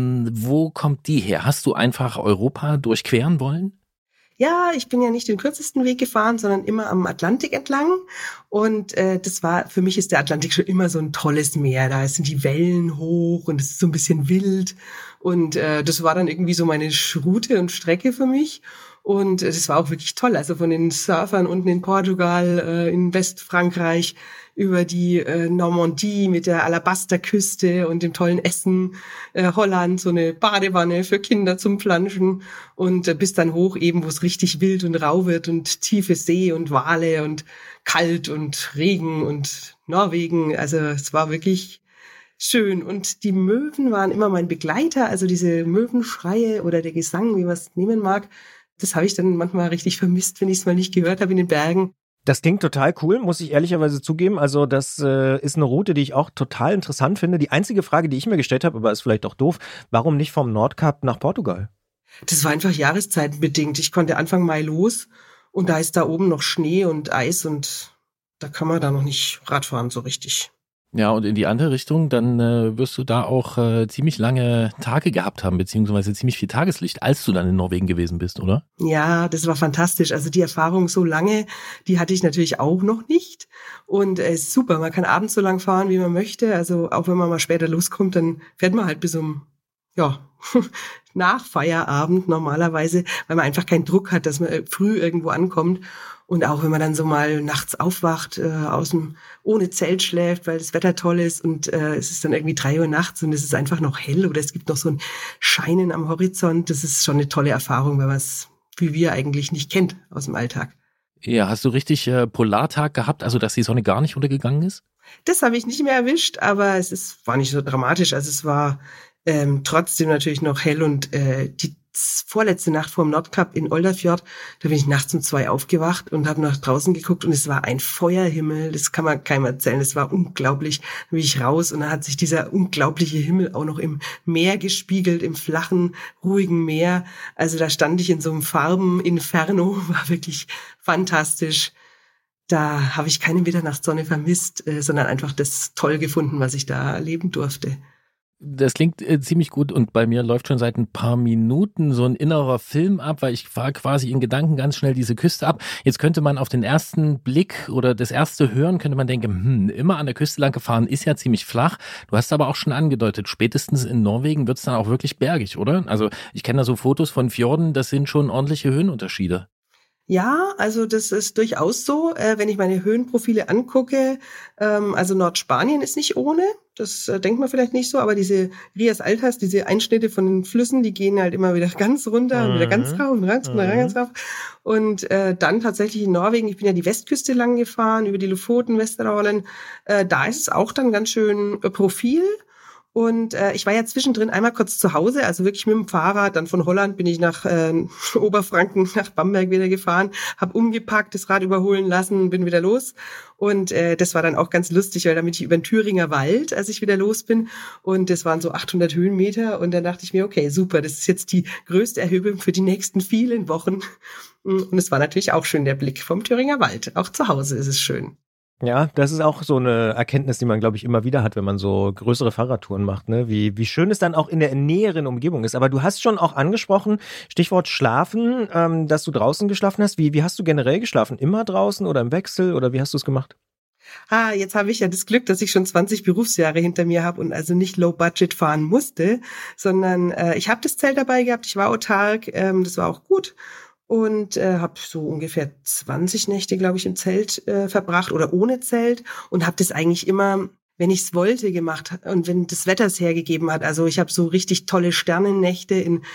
Speaker 1: wo kommt die her? Hast du einfach Europa durchqueren wollen?
Speaker 7: Ja, ich bin ja nicht den kürzesten Weg gefahren, sondern immer am Atlantik entlang. Und für mich ist der Atlantik schon immer so ein tolles Meer. Da sind die Wellen hoch und es ist so ein bisschen wild. Und das war dann irgendwie so meine Route und Strecke für mich. Und das war auch wirklich toll. Also von den Surfern unten in Portugal, in Westfrankreich, über die Normandie mit der Alabasterküste und dem tollen Essen, Holland, so eine Badewanne für Kinder zum Planschen und bis dann hoch eben, wo es richtig wild und rau wird und tiefe See und Wale und kalt und Regen und Norwegen. Also es war wirklich schön. Und die Möwen waren immer mein Begleiter, also diese Möwenschreie oder der Gesang, wie man es nehmen mag. Das habe ich dann manchmal richtig vermisst, wenn ich es mal nicht gehört habe in den Bergen.
Speaker 2: Das klingt total cool, muss ich ehrlicherweise zugeben. Also das ist eine Route, die ich auch total interessant finde. Die einzige Frage, die ich mir gestellt habe, aber ist vielleicht auch doof, warum nicht vom Nordkap nach Portugal?
Speaker 7: Das war einfach jahreszeitenbedingt. Ich konnte Anfang Mai los und da ist da oben noch Schnee und Eis und da kann man da noch nicht Radfahren so richtig.
Speaker 1: Ja, und in die andere Richtung, dann wirst du da auch ziemlich lange Tage gehabt haben, beziehungsweise ziemlich viel Tageslicht, als du dann in Norwegen gewesen bist, oder?
Speaker 7: Ja, das war fantastisch. Also die Erfahrung so lange, die hatte ich natürlich auch noch nicht. Und es ist super, man kann abends so lang fahren, wie man möchte. Also auch wenn man mal später loskommt, dann fährt man halt bis nach Feierabend normalerweise, weil man einfach keinen Druck hat, dass man früh irgendwo ankommt. Und auch wenn man dann so mal nachts aufwacht, ohne Zelt schläft, weil das Wetter toll ist und es ist dann irgendwie 3 Uhr nachts und es ist einfach noch hell oder es gibt noch so ein Scheinen am Horizont. Das ist schon eine tolle Erfahrung, wenn man es, wie wir eigentlich, nicht kennt aus dem Alltag.
Speaker 1: Ja, hast du richtig Polartag gehabt, also dass die Sonne gar nicht untergegangen ist?
Speaker 7: Das habe ich nicht mehr erwischt, aber war nicht so dramatisch. Also es war trotzdem natürlich noch hell und die vorletzte Nacht vor dem Nordkap in Olderfjord, da bin ich nachts um 2 aufgewacht und habe nach draußen geguckt und es war ein Feuerhimmel, das kann man keinem erzählen, das war unglaublich. Dann bin ich raus und dann hat sich dieser unglaubliche Himmel auch noch im Meer gespiegelt, im flachen, ruhigen Meer. Also da stand ich in so einem Farbeninferno, war wirklich fantastisch. Da habe ich keine Mitternachtssonne vermisst, sondern einfach das toll gefunden, was ich da erleben durfte.
Speaker 1: Das klingt ziemlich gut und bei mir läuft schon seit ein paar Minuten so ein innerer Film ab, weil ich fahre quasi in Gedanken ganz schnell diese Küste ab. Jetzt könnte man auf den ersten Blick oder das erste Hören, könnte man denken, immer an der Küste lang gefahren, ist ja ziemlich flach. Du hast aber auch schon angedeutet, spätestens in Norwegen wird's dann auch wirklich bergig, oder? Also ich kenne da so Fotos von Fjorden, das sind schon ordentliche Höhenunterschiede.
Speaker 7: Ja, also das ist durchaus so. Wenn ich meine Höhenprofile angucke, also Nordspanien ist nicht ohne, das denkt man vielleicht nicht so, aber diese Rias Altas, diese Einschnitte von den Flüssen, die gehen halt immer wieder ganz runter und wieder ganz rauf und ganz rauf. Und dann tatsächlich in Norwegen, ich bin ja die Westküste lang gefahren, über die Lofoten, Vesterålen, da ist es auch dann ganz schön Profil. Und ich war ja zwischendrin einmal kurz zu Hause, also wirklich mit dem Fahrrad. Dann von Holland bin ich nach Oberfranken, nach Bamberg wieder gefahren, habe umgepackt, das Rad überholen lassen, bin wieder los. Und das war dann auch ganz lustig, weil damit ich über den Thüringer Wald, als ich wieder los bin. Und das waren so 800 Höhenmeter. Und dann dachte ich mir, okay, super, das ist jetzt die größte Erhebung für die nächsten vielen Wochen. Und es war natürlich auch schön, der Blick vom Thüringer Wald. Auch zu Hause ist es schön.
Speaker 2: Ja, das ist auch so eine Erkenntnis, die man, glaube ich, immer wieder hat, wenn man so größere Fahrradtouren macht, ne? Wie schön es dann auch in der näheren Umgebung ist. Aber du hast schon auch angesprochen, Stichwort Schlafen, dass du draußen geschlafen hast. Wie hast du generell geschlafen? Immer draußen oder im Wechsel oder wie hast du es gemacht?
Speaker 7: Jetzt habe ich ja das Glück, dass ich schon 20 Berufsjahre hinter mir habe und also nicht Low Budget fahren musste, sondern ich habe das Zelt dabei gehabt, ich war autark, das war auch gut. Und habe so ungefähr 20 Nächte, glaube ich, im Zelt verbracht oder ohne Zelt und habe das eigentlich immer, wenn ich es wollte, gemacht und wenn das Wetter es hergegeben hat. Also ich habe so richtig tolle Sternennächte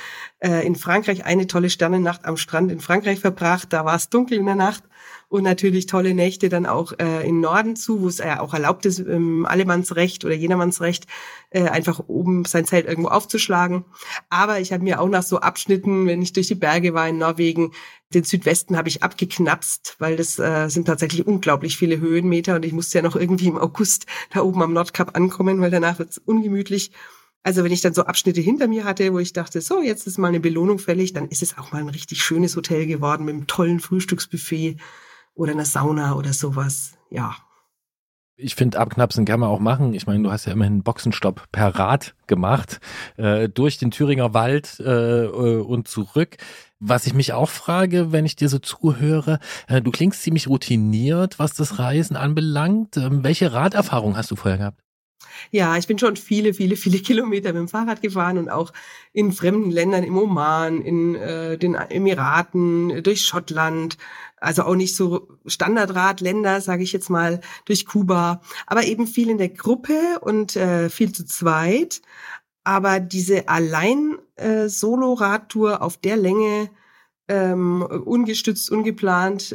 Speaker 7: in Frankreich, eine tolle Sternennacht am Strand in Frankreich verbracht. Da war es dunkel in der Nacht und natürlich tolle Nächte dann auch im Norden zu, wo es ja auch erlaubt ist, Allemannsrecht oder Jedermannsrecht, einfach oben sein Zelt irgendwo aufzuschlagen. Aber ich habe mir auch nach so Abschnitten, wenn ich durch die Berge war in Norwegen, den Südwesten habe ich abgeknapst, weil das sind tatsächlich unglaublich viele Höhenmeter und ich musste ja noch irgendwie im August da oben am Nordkap ankommen, weil danach wird es ungemütlich. Also wenn ich dann so Abschnitte hinter mir hatte, wo ich dachte, so, jetzt ist mal eine Belohnung fällig, dann ist es auch mal ein richtig schönes Hotel geworden mit einem tollen Frühstücksbuffet oder einer Sauna oder sowas. Ja.
Speaker 1: Ich finde, abknapsen kann man auch machen. Ich meine, du hast ja immerhin einen Boxenstopp per Rad gemacht, durch den Thüringer Wald und zurück. Was ich mich auch frage, wenn ich dir so zuhöre, du klingst ziemlich routiniert, was das Reisen anbelangt. Welche Raderfahrung hast du vorher gehabt?
Speaker 7: Ja, ich bin schon viele Kilometer mit dem Fahrrad gefahren und auch in fremden Ländern, im Oman, in den Emiraten, durch Schottland, also auch nicht so Standardradländer, sage ich jetzt mal, durch Kuba, aber eben viel in der Gruppe und viel zu zweit. Aber diese allein Solo-Radtour auf der Länge, ungestützt, ungeplant,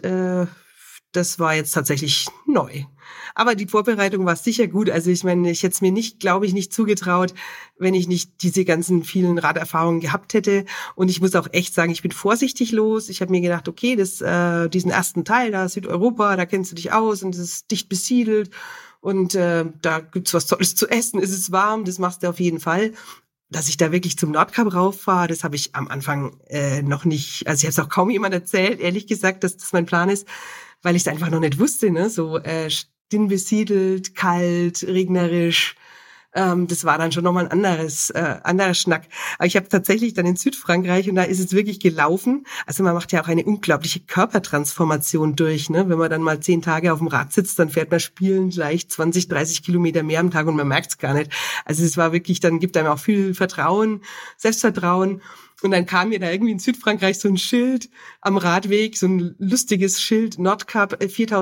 Speaker 7: das war jetzt tatsächlich neu. Aber die Vorbereitung war sicher gut. Also ich meine, ich hätte es mir nicht, glaube ich, nicht zugetraut, wenn ich nicht diese ganzen vielen Raderfahrungen gehabt hätte. Und ich muss auch echt sagen, ich bin vorsichtig los. Ich habe mir gedacht, okay, diesen ersten Teil da, Südeuropa, da kennst du dich aus und es ist dicht besiedelt. Und da gibt's was Tolles zu essen, es ist warm, das machst du auf jeden Fall. Dass ich da wirklich zum Nordkap rauffahre, das habe ich am Anfang noch nicht, also ich habe es auch kaum jemand erzählt, ehrlich gesagt, dass das mein Plan ist, weil ich es einfach noch nicht wusste, ne? So dünn besiedelt, kalt, regnerisch. Das war dann schon nochmal ein anderer Schnack. Aber ich habe tatsächlich dann in Südfrankreich und da ist es wirklich gelaufen. Also man macht ja auch eine unglaubliche Körpertransformation durch, ne? Wenn man dann mal 10 Tage auf dem Rad sitzt, dann fährt man spielend leicht 20, 30 Kilometer mehr am Tag und man merkt es gar nicht. Also es war wirklich, dann gibt einem auch viel Vertrauen, Selbstvertrauen. Und dann kam mir da irgendwie in Südfrankreich so ein Schild am Radweg, so ein lustiges Schild, Nordkap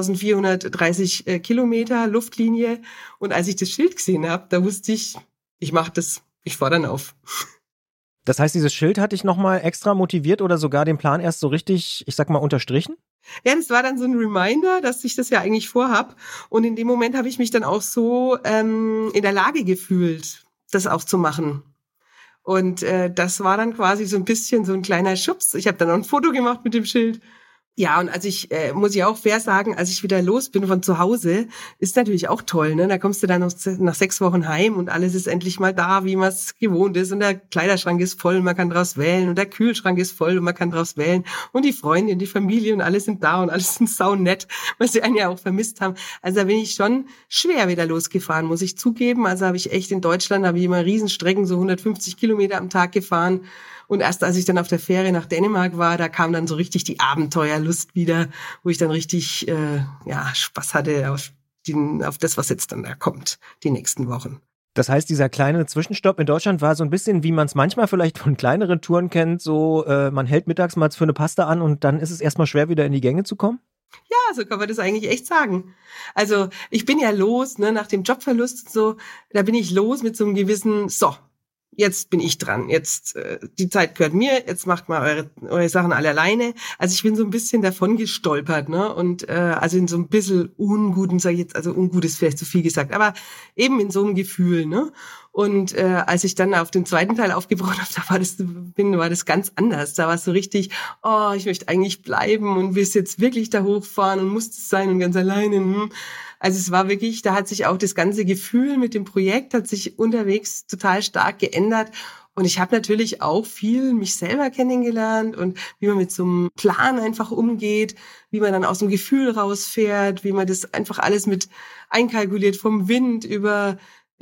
Speaker 7: 4430 Kilometer Luftlinie. Und als ich das Schild gesehen habe, da wusste ich mache das, ich fahre dann auf.
Speaker 2: Das heißt, dieses Schild hat dich nochmal extra motiviert oder sogar den Plan erst so richtig, ich sag mal, unterstrichen?
Speaker 7: Ja, das war dann so ein Reminder, dass ich das ja eigentlich vorhab. Und in dem Moment habe ich mich dann auch so in der Lage gefühlt, das auch zu machen. Und das war dann quasi so ein bisschen so ein kleiner Schubs. Ich habe dann noch ein Foto gemacht mit dem Schild Ja, und muss ich auch fair sagen, als ich wieder los bin von zu Hause, ist natürlich auch toll, ne? Da kommst du dann nach 6 Wochen heim und alles ist endlich mal da, wie man es gewohnt ist und der Kleiderschrank ist voll, man kann draus wählen und der Kühlschrank ist voll und man kann draus wählen und die Freundin, die Familie und alle sind da und alles sind saunett, was sie einen ja auch vermisst haben. Also da bin ich schon schwer wieder losgefahren, muss ich zugeben. Also habe ich echt in Deutschland, habe ich immer Riesenstrecken, so 150 Kilometer am Tag gefahren. Und erst als ich dann auf der Fähre nach Dänemark war, da kam dann so richtig die Abenteuerlust wieder, wo ich dann richtig Spaß hatte auf das, was jetzt dann da kommt, die nächsten Wochen.
Speaker 2: Das heißt, dieser kleine Zwischenstopp in Deutschland war so ein bisschen, wie man es manchmal vielleicht von kleineren Touren kennt, so man hält mittags mal für eine Pasta an und dann ist es erstmal schwer, wieder in die Gänge zu kommen?
Speaker 7: Ja, so kann man das eigentlich echt sagen. Also ich bin ja los, ne, nach dem Jobverlust und so, da bin ich los mit so einem gewissen, jetzt bin ich dran, jetzt die Zeit gehört mir, jetzt macht mal eure Sachen alle alleine. Also ich bin so ein bisschen davon gestolpert, ne? Und also in so ein bisschen unguten, sage ich jetzt, also ungut ist vielleicht zu viel gesagt, aber eben in so einem Gefühl, ne? Und als ich dann auf den zweiten Teil aufgebrochen habe, war das ganz anders. Da war es so richtig, ich möchte eigentlich bleiben und will jetzt wirklich da hochfahren und muss es sein und ganz alleine. Also es war wirklich, da hat sich auch das ganze Gefühl mit dem Projekt, hat sich unterwegs total stark geändert. Und ich habe natürlich auch viel mich selber kennengelernt und wie man mit so einem Plan einfach umgeht, wie man dann aus dem Gefühl rausfährt, wie man das einfach alles mit einkalkuliert, vom Wind über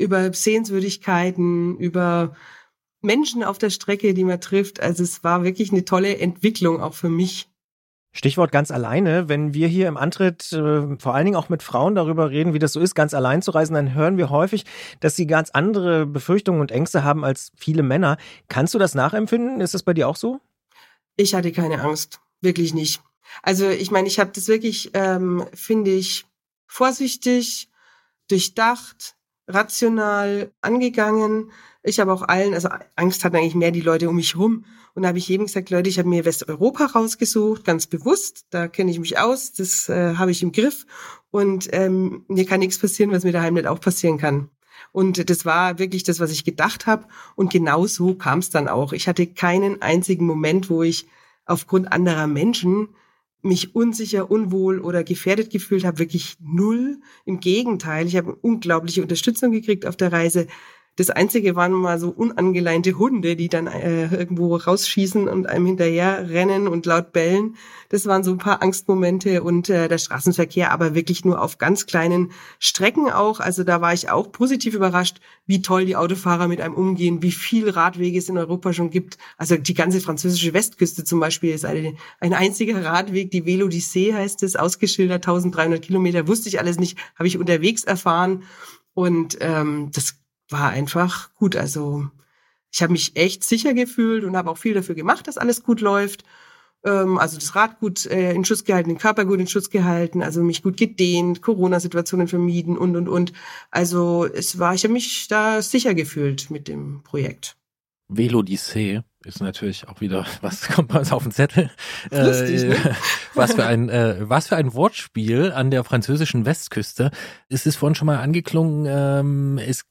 Speaker 7: Sehenswürdigkeiten, über Menschen auf der Strecke, die man trifft. Also es war wirklich eine tolle Entwicklung auch für mich.
Speaker 2: Stichwort ganz alleine. Wenn wir hier im Antritt vor allen Dingen auch mit Frauen darüber reden, wie das so ist, ganz allein zu reisen, dann hören wir häufig, dass sie ganz andere Befürchtungen und Ängste haben als viele Männer. Kannst du das nachempfinden? Ist das bei dir auch so?
Speaker 7: Ich hatte keine Angst. Wirklich nicht. Also ich meine, ich habe das wirklich, finde ich, vorsichtig, durchdacht, rational angegangen. Ich habe auch also Angst hatten eigentlich mehr die Leute um mich rum. Und da habe ich jedem gesagt, Leute, ich habe mir Westeuropa rausgesucht, ganz bewusst. Da kenne ich mich aus, das habe ich im Griff. Und mir kann nichts passieren, was mir daheim nicht auch passieren kann. Und das war wirklich das, was ich gedacht habe. Und genau so kam es dann auch. Ich hatte keinen einzigen Moment, wo ich aufgrund anderer Menschen mich unsicher, unwohl oder gefährdet gefühlt habe. Wirklich null. Im Gegenteil, ich habe unglaubliche Unterstützung gekriegt auf der Reise. Das Einzige waren mal so unangeleinte Hunde, die dann irgendwo rausschießen und einem hinterher rennen und laut bellen. Das waren so ein paar Angstmomente und der Straßenverkehr, aber wirklich nur auf ganz kleinen Strecken auch. Also da war ich auch positiv überrascht, wie toll die Autofahrer mit einem umgehen, wie viel Radwege es in Europa schon gibt. Also die ganze französische Westküste zum Beispiel ist ein einziger Radweg, die Vélo d'Issée heißt es, ausgeschildert, 1300 Kilometer, wusste ich alles nicht, habe ich unterwegs erfahren und das war einfach gut. Also ich habe mich echt sicher gefühlt und habe auch viel dafür gemacht, dass alles gut läuft. Also das Rad gut in Schuss gehalten, den Körper gut in Schuss gehalten, also mich gut gedehnt, Corona-Situationen vermieden und. Also ich habe mich da sicher gefühlt mit dem Projekt.
Speaker 1: Vélo d'Issée ist natürlich auch wieder, was kommt bei uns auf den Zettel?
Speaker 7: Lustig, ne?
Speaker 1: Was für ein Wortspiel an der französischen Westküste. Es ist vorhin schon mal angeklungen, es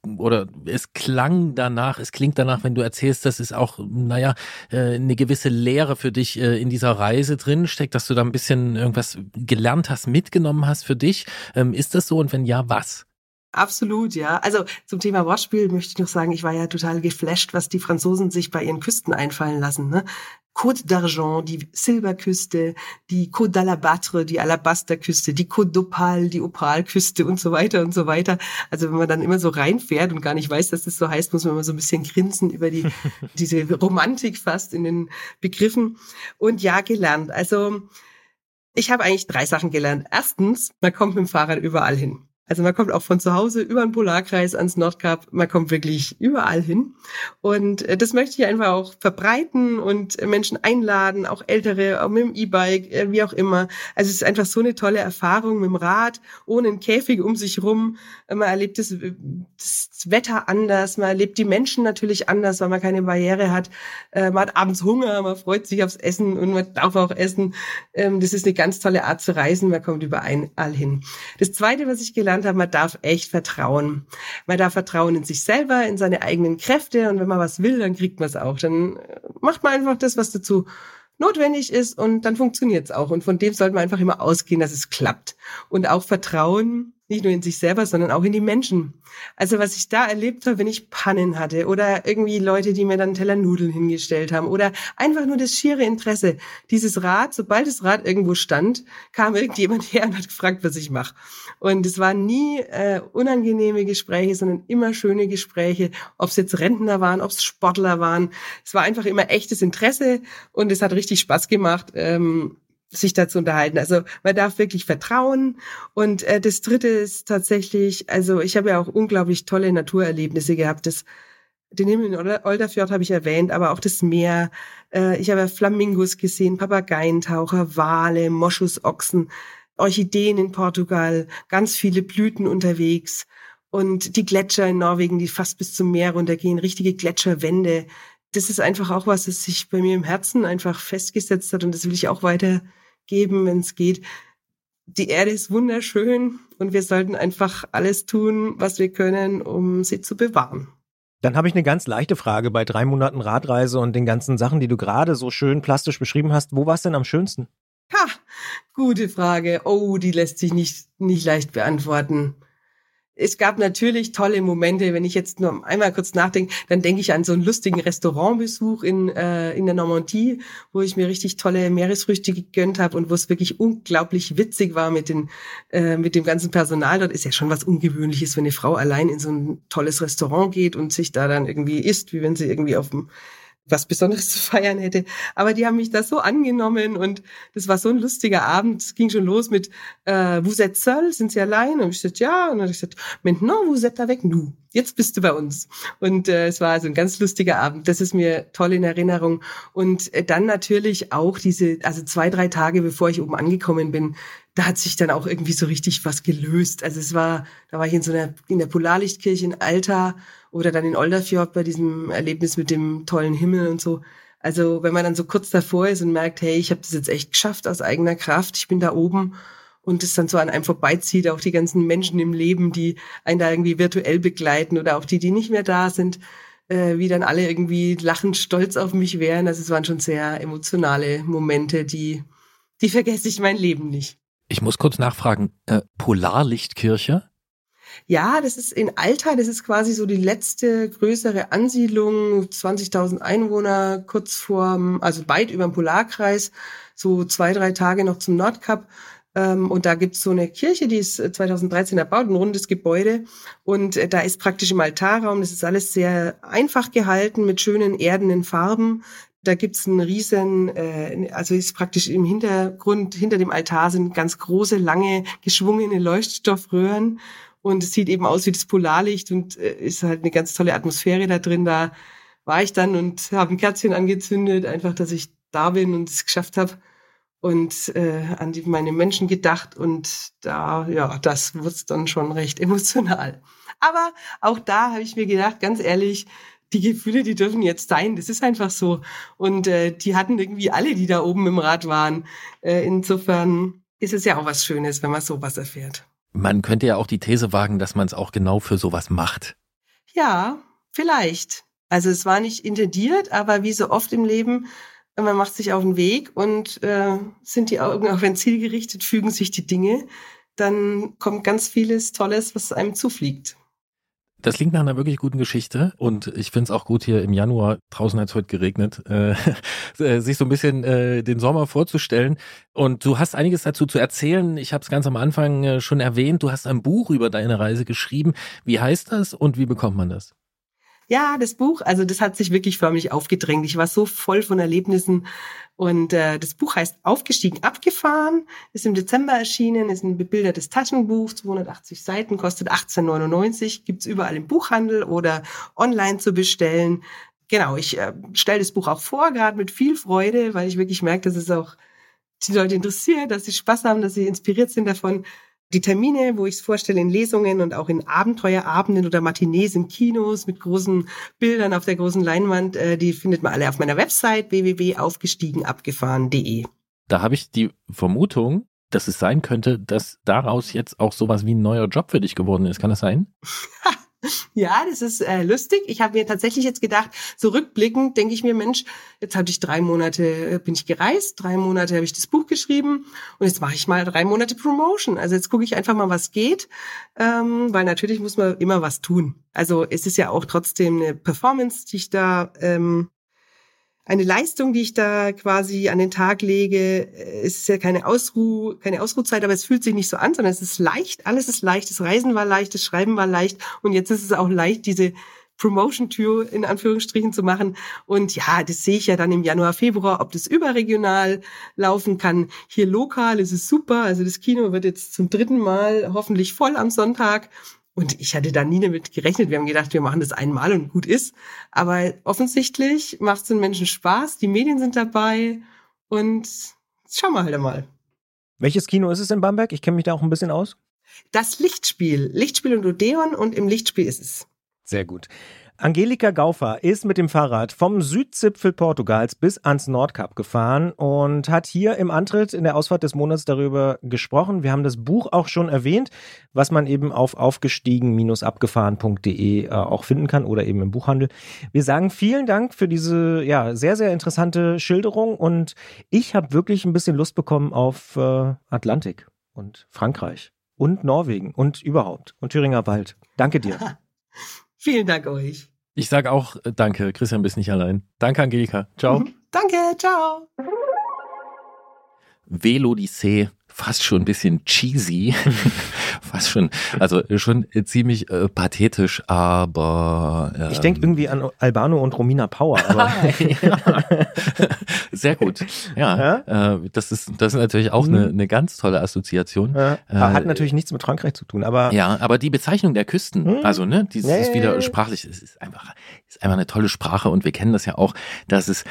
Speaker 1: klingt danach, wenn du erzählst, dass es auch, eine gewisse Lehre für dich in dieser Reise drin steckt, dass du da ein bisschen irgendwas gelernt hast, mitgenommen hast für dich. Ist das so und wenn ja, was?
Speaker 7: Absolut, ja. Also zum Thema Wortspiel möchte ich noch sagen, ich war ja total geflasht, was die Franzosen sich bei ihren Küsten einfallen lassen, ne? Côte d'Argent, die Silberküste, die Côte d'Alabâtre, die Alabasterküste, die Côte d'Opale, die Opalküste und so weiter und so weiter. Also wenn man dann immer so reinfährt und gar nicht weiß, dass das so heißt, muss man immer so ein bisschen grinsen über diese Romantik fast in den Begriffen. Und ja, gelernt. Also ich habe eigentlich 3 Sachen gelernt. Erstens, man kommt mit dem Fahrrad überall hin. Also man kommt auch von zu Hause über den Polarkreis ans Nordkap, man kommt wirklich überall hin. Und das möchte ich einfach auch verbreiten und Menschen einladen, auch Ältere, auch mit dem E-Bike, wie auch immer. Also es ist einfach so eine tolle Erfahrung mit dem Rad, ohne einen Käfig um sich rum. Man erlebt das Wetter anders, man erlebt die Menschen natürlich anders, weil man keine Barriere hat. Man hat abends Hunger, man freut sich aufs Essen und man darf auch essen. Das ist eine ganz tolle Art zu reisen, man kommt überall hin. Das Zweite, was ich gelernt habe, man darf echt vertrauen. Man darf vertrauen in sich selber, in seine eigenen Kräfte und wenn man was will, dann kriegt man es auch. Dann macht man einfach das, was dazu notwendig ist und dann funktioniert es auch. Und von dem sollte man einfach immer ausgehen, dass es klappt. Und auch Vertrauen, nicht nur in sich selber, sondern auch in die Menschen. Also was ich da erlebt habe, wenn ich Pannen hatte oder irgendwie Leute, die mir dann einen Teller Nudeln hingestellt haben oder einfach nur das schiere Interesse. Dieses Rad, sobald das Rad irgendwo stand, kam irgendjemand her und hat gefragt, was ich mache. Und es waren nie unangenehme Gespräche, sondern immer schöne Gespräche, ob es jetzt Rentner waren, ob es Sportler waren. Es war einfach immer echtes Interesse und es hat richtig Spaß gemacht, sich da zu unterhalten. Also man darf wirklich vertrauen. Und das Dritte ist tatsächlich, also ich habe ja auch unglaublich tolle Naturerlebnisse gehabt. Den Himmel in Olderfjord habe ich erwähnt, aber auch das Meer. Ich habe ja Flamingos gesehen, Papageientaucher, Wale, Moschusochsen, Orchideen in Portugal, ganz viele Blüten unterwegs. Und die Gletscher in Norwegen, die fast bis zum Meer runtergehen, richtige Gletscherwände. Das ist einfach auch was, das sich bei mir im Herzen einfach festgesetzt hat und das will ich auch weitergeben, wenn es geht. Die Erde ist wunderschön und wir sollten einfach alles tun, was wir können, um sie zu bewahren.
Speaker 2: Dann habe ich eine ganz leichte Frage bei 3 Monaten Radreise und den ganzen Sachen, die du gerade so schön plastisch beschrieben hast. Wo war es denn am schönsten?
Speaker 7: Ha, gute Frage. Oh, die lässt sich nicht leicht beantworten. Es gab natürlich tolle Momente, wenn ich jetzt nur einmal kurz nachdenke, dann denke ich an so einen lustigen Restaurantbesuch in der Normandie, wo ich mir richtig tolle Meeresfrüchte gegönnt habe und wo es wirklich unglaublich witzig war mit dem ganzen Personal. Dort ist ja schon was Ungewöhnliches, wenn eine Frau allein in so ein tolles Restaurant geht und sich da dann irgendwie isst, wie wenn sie irgendwie auf dem was Besonderes zu feiern hätte. Aber die haben mich da so angenommen und das war so ein lustiger Abend. Es ging schon los mit vous êtes seul? Sind Sie allein? Und ich gesagt, ja. Und dann habe ich gesagt, maintenant vous êtes avec nous. Jetzt bist du bei uns. Und es war also ein ganz lustiger Abend. Das ist mir toll in Erinnerung. Und dann natürlich auch 2-3 Tage, bevor ich oben angekommen bin, da hat sich dann auch irgendwie so richtig was gelöst. Also da war ich in der Polarlichtkirche in Alta oder dann in Olderfjord bei diesem Erlebnis mit dem tollen Himmel und so. Also wenn man dann so kurz davor ist und merkt, hey, ich habe das jetzt echt geschafft aus eigener Kraft, ich bin da oben und es dann so an einem vorbeizieht, auch die ganzen Menschen im Leben, die einen da irgendwie virtuell begleiten oder auch die nicht mehr da sind, wie dann alle irgendwie lachend stolz auf mich wären. Also es waren schon sehr emotionale Momente, die vergesse ich mein Leben nicht.
Speaker 1: Ich muss kurz nachfragen, Polarlichtkirche?
Speaker 7: Ja, das ist in Alta, das ist quasi so die letzte größere Ansiedlung, 20.000 Einwohner, also weit über dem Polarkreis, so 2-3 Tage noch zum Nordkap. Und da gibt's so eine Kirche, die ist 2013 erbaut, ein rundes Gebäude. Und da ist praktisch im Altarraum, das ist alles sehr einfach gehalten mit schönen erdenen Farben. Da gibt's einen riesen, also ist praktisch im Hintergrund, hinter dem Altar sind ganz große, lange, geschwungene Leuchtstoffröhren. Und es sieht eben aus wie das Polarlicht und ist halt eine ganz tolle Atmosphäre da drin. Da war ich dann und habe ein Kerzchen angezündet, einfach, dass ich da bin und es geschafft habe. Und an meine Menschen gedacht. Und das wurde dann schon recht emotional. Aber auch da habe ich mir gedacht, ganz ehrlich, die Gefühle, die dürfen jetzt sein. Das ist einfach so. Und die hatten irgendwie alle, die da oben im Rad waren. Insofern ist es ja auch was Schönes, wenn man sowas erfährt.
Speaker 1: Man könnte ja auch die These wagen, dass man es auch genau für sowas macht.
Speaker 7: Ja, vielleicht. Also es war nicht intendiert, aber wie so oft im Leben, man macht sich auf den Weg und sind die Augen auch wenn zielgerichtet, fügen sich die Dinge, dann kommt ganz vieles Tolles, was einem zufliegt.
Speaker 1: Das klingt nach einer wirklich guten Geschichte und ich finde es auch gut hier im Januar, draußen hat es heute geregnet, sich so ein bisschen den Sommer vorzustellen. Und du hast einiges dazu zu erzählen. Ich habe es ganz am Anfang schon erwähnt, du hast ein Buch über deine Reise geschrieben. Wie heißt das und wie bekommt man das?
Speaker 7: Ja, das Buch, also das hat sich wirklich förmlich aufgedrängt. Ich war so voll von Erlebnissen und das Buch heißt Aufgestiegen, abgefahren, ist im Dezember erschienen, ist ein bebildertes Taschenbuch, 280 Seiten, kostet 18,99, gibt's überall im Buchhandel oder online zu bestellen. Genau, ich stelle das Buch auch vor, gerade mit viel Freude, weil ich wirklich merke, dass es auch die Leute interessiert, dass sie Spaß haben, dass sie inspiriert sind davon. Die Termine, wo ich es vorstelle in Lesungen und auch in Abenteuerabenden oder Matinees in Kinos mit großen Bildern auf der großen Leinwand, die findet man alle auf meiner Website www.aufgestiegenabgefahren.de.
Speaker 1: Da habe ich die Vermutung, dass es sein könnte, dass daraus jetzt auch sowas wie ein neuer Job für dich geworden ist. Kann das sein?
Speaker 7: Ja, das ist lustig. Ich habe mir tatsächlich jetzt gedacht, so rückblickend denke ich mir, Mensch, jetzt hatte ich 3 Monate, bin ich gereist, 3 Monate habe ich das Buch geschrieben und jetzt mache ich mal 3 Monate Promotion. Also jetzt gucke ich einfach mal, was geht, weil natürlich muss man immer was tun. Also es ist ja auch trotzdem eine Performance, die ich da eine Leistung, die ich da quasi an den Tag lege. Es ist ja keine Ausruhzeit, aber es fühlt sich nicht so an, sondern es ist leicht, alles ist leicht. Das Reisen war leicht, das Schreiben war leicht und jetzt ist es auch leicht, diese Promotion-Tour in Anführungsstrichen zu machen. Und ja, das sehe ich ja dann im Januar, Februar, ob das überregional laufen kann. Hier lokal ist es super. Also das Kino wird jetzt zum 3. Mal hoffentlich voll am Sonntag. Und ich hatte da nie damit gerechnet. Wir haben gedacht, wir machen das einmal und gut ist. Aber offensichtlich macht es den Menschen Spaß. Die Medien sind dabei. Und schauen wir halt einmal.
Speaker 2: Welches Kino ist es in Bamberg? Ich kenne mich da auch ein bisschen aus.
Speaker 7: Das Lichtspiel und Odeon und im Lichtspiel ist es.
Speaker 2: Sehr gut. Angelika Gaufer ist mit dem Fahrrad vom Südzipfel Portugals bis ans Nordkap gefahren und hat hier im Antritt in der Ausfahrt des Monats darüber gesprochen. Wir haben das Buch auch schon erwähnt, was man eben auf aufgestiegen-abgefahren.de auch finden kann oder eben im Buchhandel. Wir sagen vielen Dank für diese sehr, sehr interessante Schilderung und ich habe wirklich ein bisschen Lust bekommen auf Atlantik und Frankreich und Norwegen und überhaupt und Thüringer Wald. Danke dir.
Speaker 7: Vielen Dank euch.
Speaker 1: Ich sage auch danke, Christian, bist nicht allein. Danke, Angelika. Ciao.
Speaker 7: Danke, ciao.
Speaker 1: Velodyssee, fast schon ein bisschen cheesy, fast schon, also schon ziemlich pathetisch, aber
Speaker 2: ich denke irgendwie an Albano und Romina Power, aber
Speaker 1: sehr gut. Ja, das ist natürlich auch eine ganz tolle Assoziation.
Speaker 2: Hat natürlich nichts mit Frankreich zu tun, aber
Speaker 1: ja, aber die Bezeichnung der Küsten, also dieses ist wieder sprachlich, es ist einfach eine tolle Sprache und wir kennen das ja auch, dass es,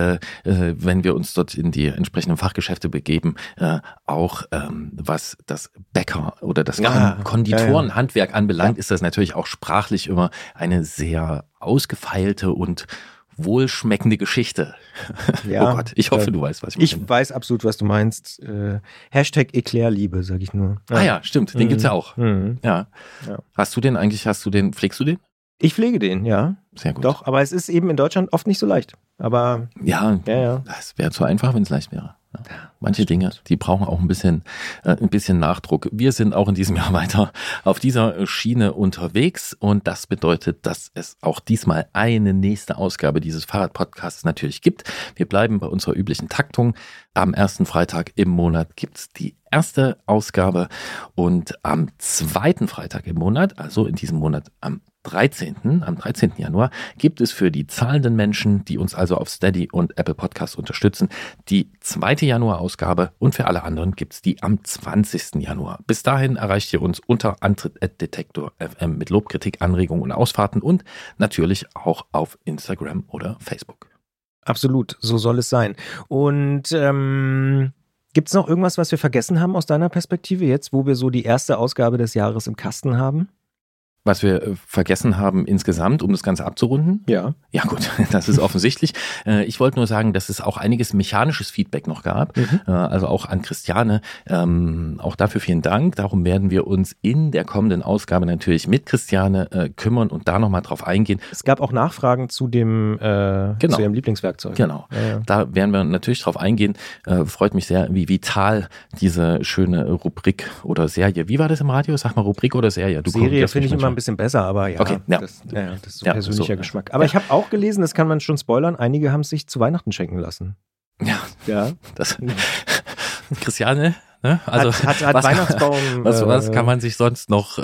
Speaker 1: wenn wir uns dort in die entsprechenden Fachgeschäfte begeben, auch was das Bäcker oder das Konditorenhandwerk anbelangt, ist das natürlich auch sprachlich immer eine sehr ausgefeilte und wohlschmeckende Geschichte.
Speaker 2: Ja,
Speaker 1: oh Gott, ich hoffe, du weißt, was ich meine.
Speaker 2: Ich weiß absolut, was du meinst. Hashtag Eclairliebe, sag ich nur.
Speaker 1: Ja. Ah ja, stimmt, den gibt's ja auch.
Speaker 2: Mhm.
Speaker 1: Ja. Pflegst du den?
Speaker 2: Ich pflege den, ja.
Speaker 1: Sehr gut.
Speaker 2: Doch, aber es ist eben in Deutschland oft nicht so leicht. Aber
Speaker 1: ja. Das wäre zu einfach, wenn es leicht wäre. Ja. Manche Dinge, die brauchen auch ein bisschen Nachdruck. Wir sind auch in diesem Jahr weiter auf dieser Schiene unterwegs und das bedeutet, dass es auch diesmal eine nächste Ausgabe dieses Fahrradpodcasts natürlich gibt. Wir bleiben bei unserer üblichen Taktung. Am ersten Freitag im Monat gibt's die erste Ausgabe und am zweiten Freitag im Monat, also in diesem Monat am 13. Januar, gibt es für die zahlenden Menschen, die uns also auf Steady und Apple Podcasts unterstützen, die 2. Januar-Ausgabe und für alle anderen gibt es die am 20. Januar. Bis dahin erreicht ihr uns unter antritt@detektor.fm mit Lob, Kritik, Anregungen und Ausfahrten und natürlich auch auf Instagram oder Facebook.
Speaker 2: Absolut, so soll es sein. Und gibt es noch irgendwas, was wir vergessen haben aus deiner Perspektive jetzt, wo wir so die erste Ausgabe des Jahres im Kasten haben?
Speaker 1: Was wir vergessen haben insgesamt, um das Ganze abzurunden?
Speaker 2: Ja.
Speaker 1: Ja gut, das ist offensichtlich. Ich wollte nur sagen, dass es auch einiges mechanisches Feedback noch gab, also auch an Christiane. Auch dafür vielen Dank. Darum werden wir uns in der kommenden Ausgabe natürlich mit Christiane kümmern und da nochmal drauf eingehen.
Speaker 2: Es gab auch Nachfragen zu dem zu ihrem Lieblingswerkzeug.
Speaker 1: Genau, Da werden wir natürlich drauf eingehen. Freut mich sehr, wie vital diese schöne Rubrik oder Serie, wie war das im Radio? Sag mal Rubrik oder Serie?
Speaker 2: Serie finde ich immer ein bisschen besser, aber ja,
Speaker 1: okay,
Speaker 2: das ist so persönlicher Geschmack. Aber ich habe auch gelesen, das kann man schon spoilern, einige haben es sich zu Weihnachten schenken lassen.
Speaker 1: Ja. Das Christiane, ne? Also
Speaker 2: hat Weihnachtsbaum.
Speaker 1: Was kann man sich sonst noch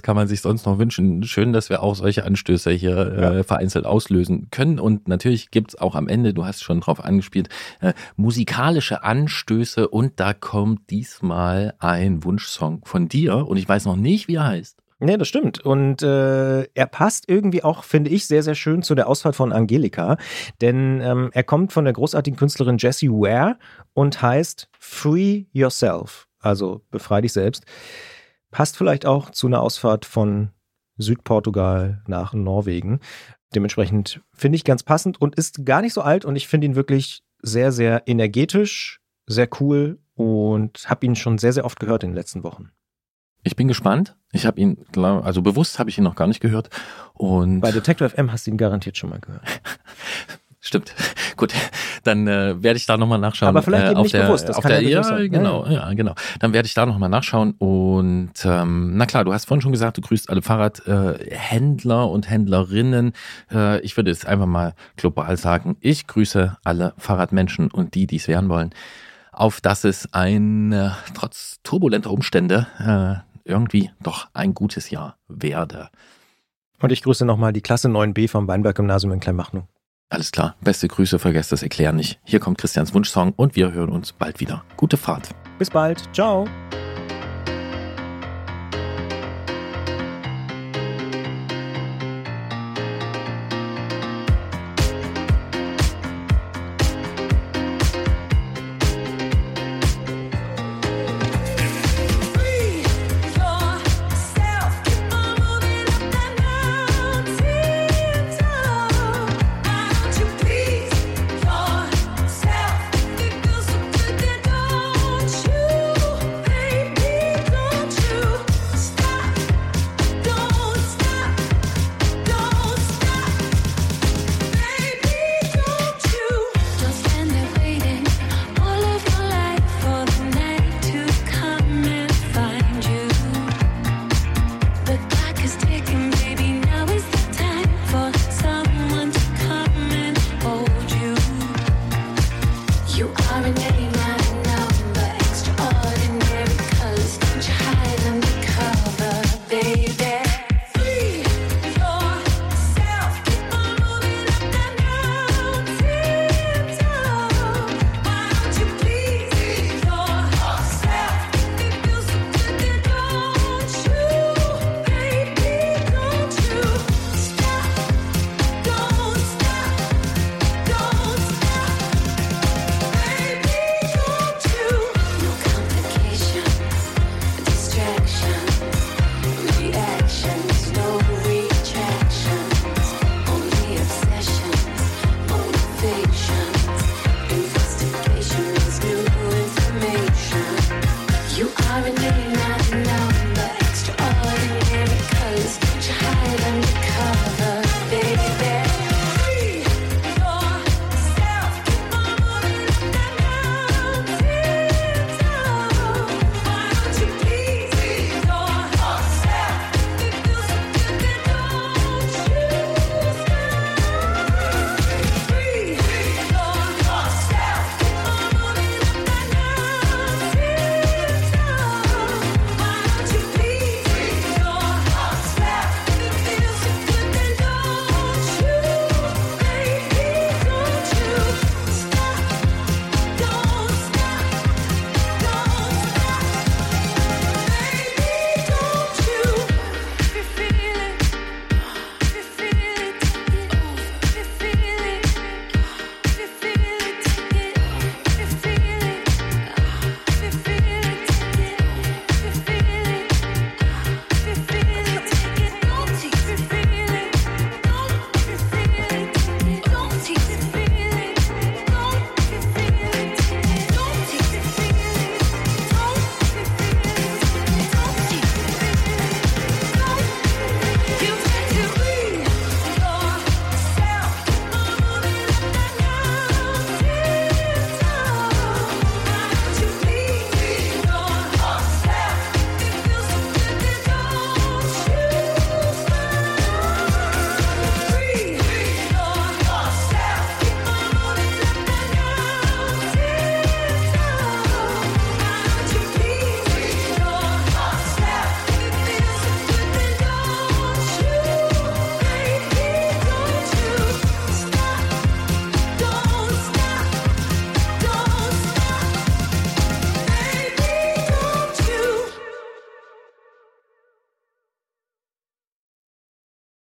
Speaker 1: wünschen? Schön, dass wir auch solche Anstöße hier vereinzelt auslösen können. Und natürlich gibt's auch am Ende, du hast schon drauf angespielt, musikalische Anstöße. Und da kommt diesmal ein Wunschsong von dir. Und ich weiß noch nicht, wie er heißt.
Speaker 2: Nee, das stimmt. Und er passt irgendwie auch, finde ich, sehr, sehr schön zu der Ausfahrt von Angelika. Denn er kommt von der großartigen Künstlerin Jessie Ware und heißt Free Yourself. Also befrei dich selbst. Passt vielleicht auch zu einer Ausfahrt von Südportugal nach Norwegen. Dementsprechend finde ich ganz passend und ist gar nicht so alt. Und ich finde ihn wirklich sehr, sehr energetisch, sehr cool und habe ihn schon sehr, sehr oft gehört in den letzten Wochen.
Speaker 1: Ich bin gespannt. Ich habe ihn, also bewusst habe ich ihn noch gar nicht gehört. Und
Speaker 2: bei Detektor FM hast du ihn garantiert schon mal gehört.
Speaker 1: Stimmt. Gut, dann werde ich da nochmal nachschauen.
Speaker 2: Aber vielleicht eben nicht bewusst. Das kann ja
Speaker 1: sein. Genau. Dann werde ich da nochmal nachschauen. Und na klar, du hast vorhin schon gesagt, du grüßt alle Fahrradhändler und Händlerinnen. Ich würde jetzt einfach mal global sagen, ich grüße alle Fahrradmenschen und die es werden wollen, auf dass es trotz turbulenter Umstände irgendwie doch ein gutes Jahr werde.
Speaker 2: Und ich grüße nochmal die Klasse 9b vom Weinberg-Gymnasium in Kleinmachnow.
Speaker 1: Alles klar, beste Grüße, vergesst das Erklären nicht. Hier kommt Christians Wunschsong und wir hören uns bald wieder. Gute Fahrt.
Speaker 2: Bis bald, ciao.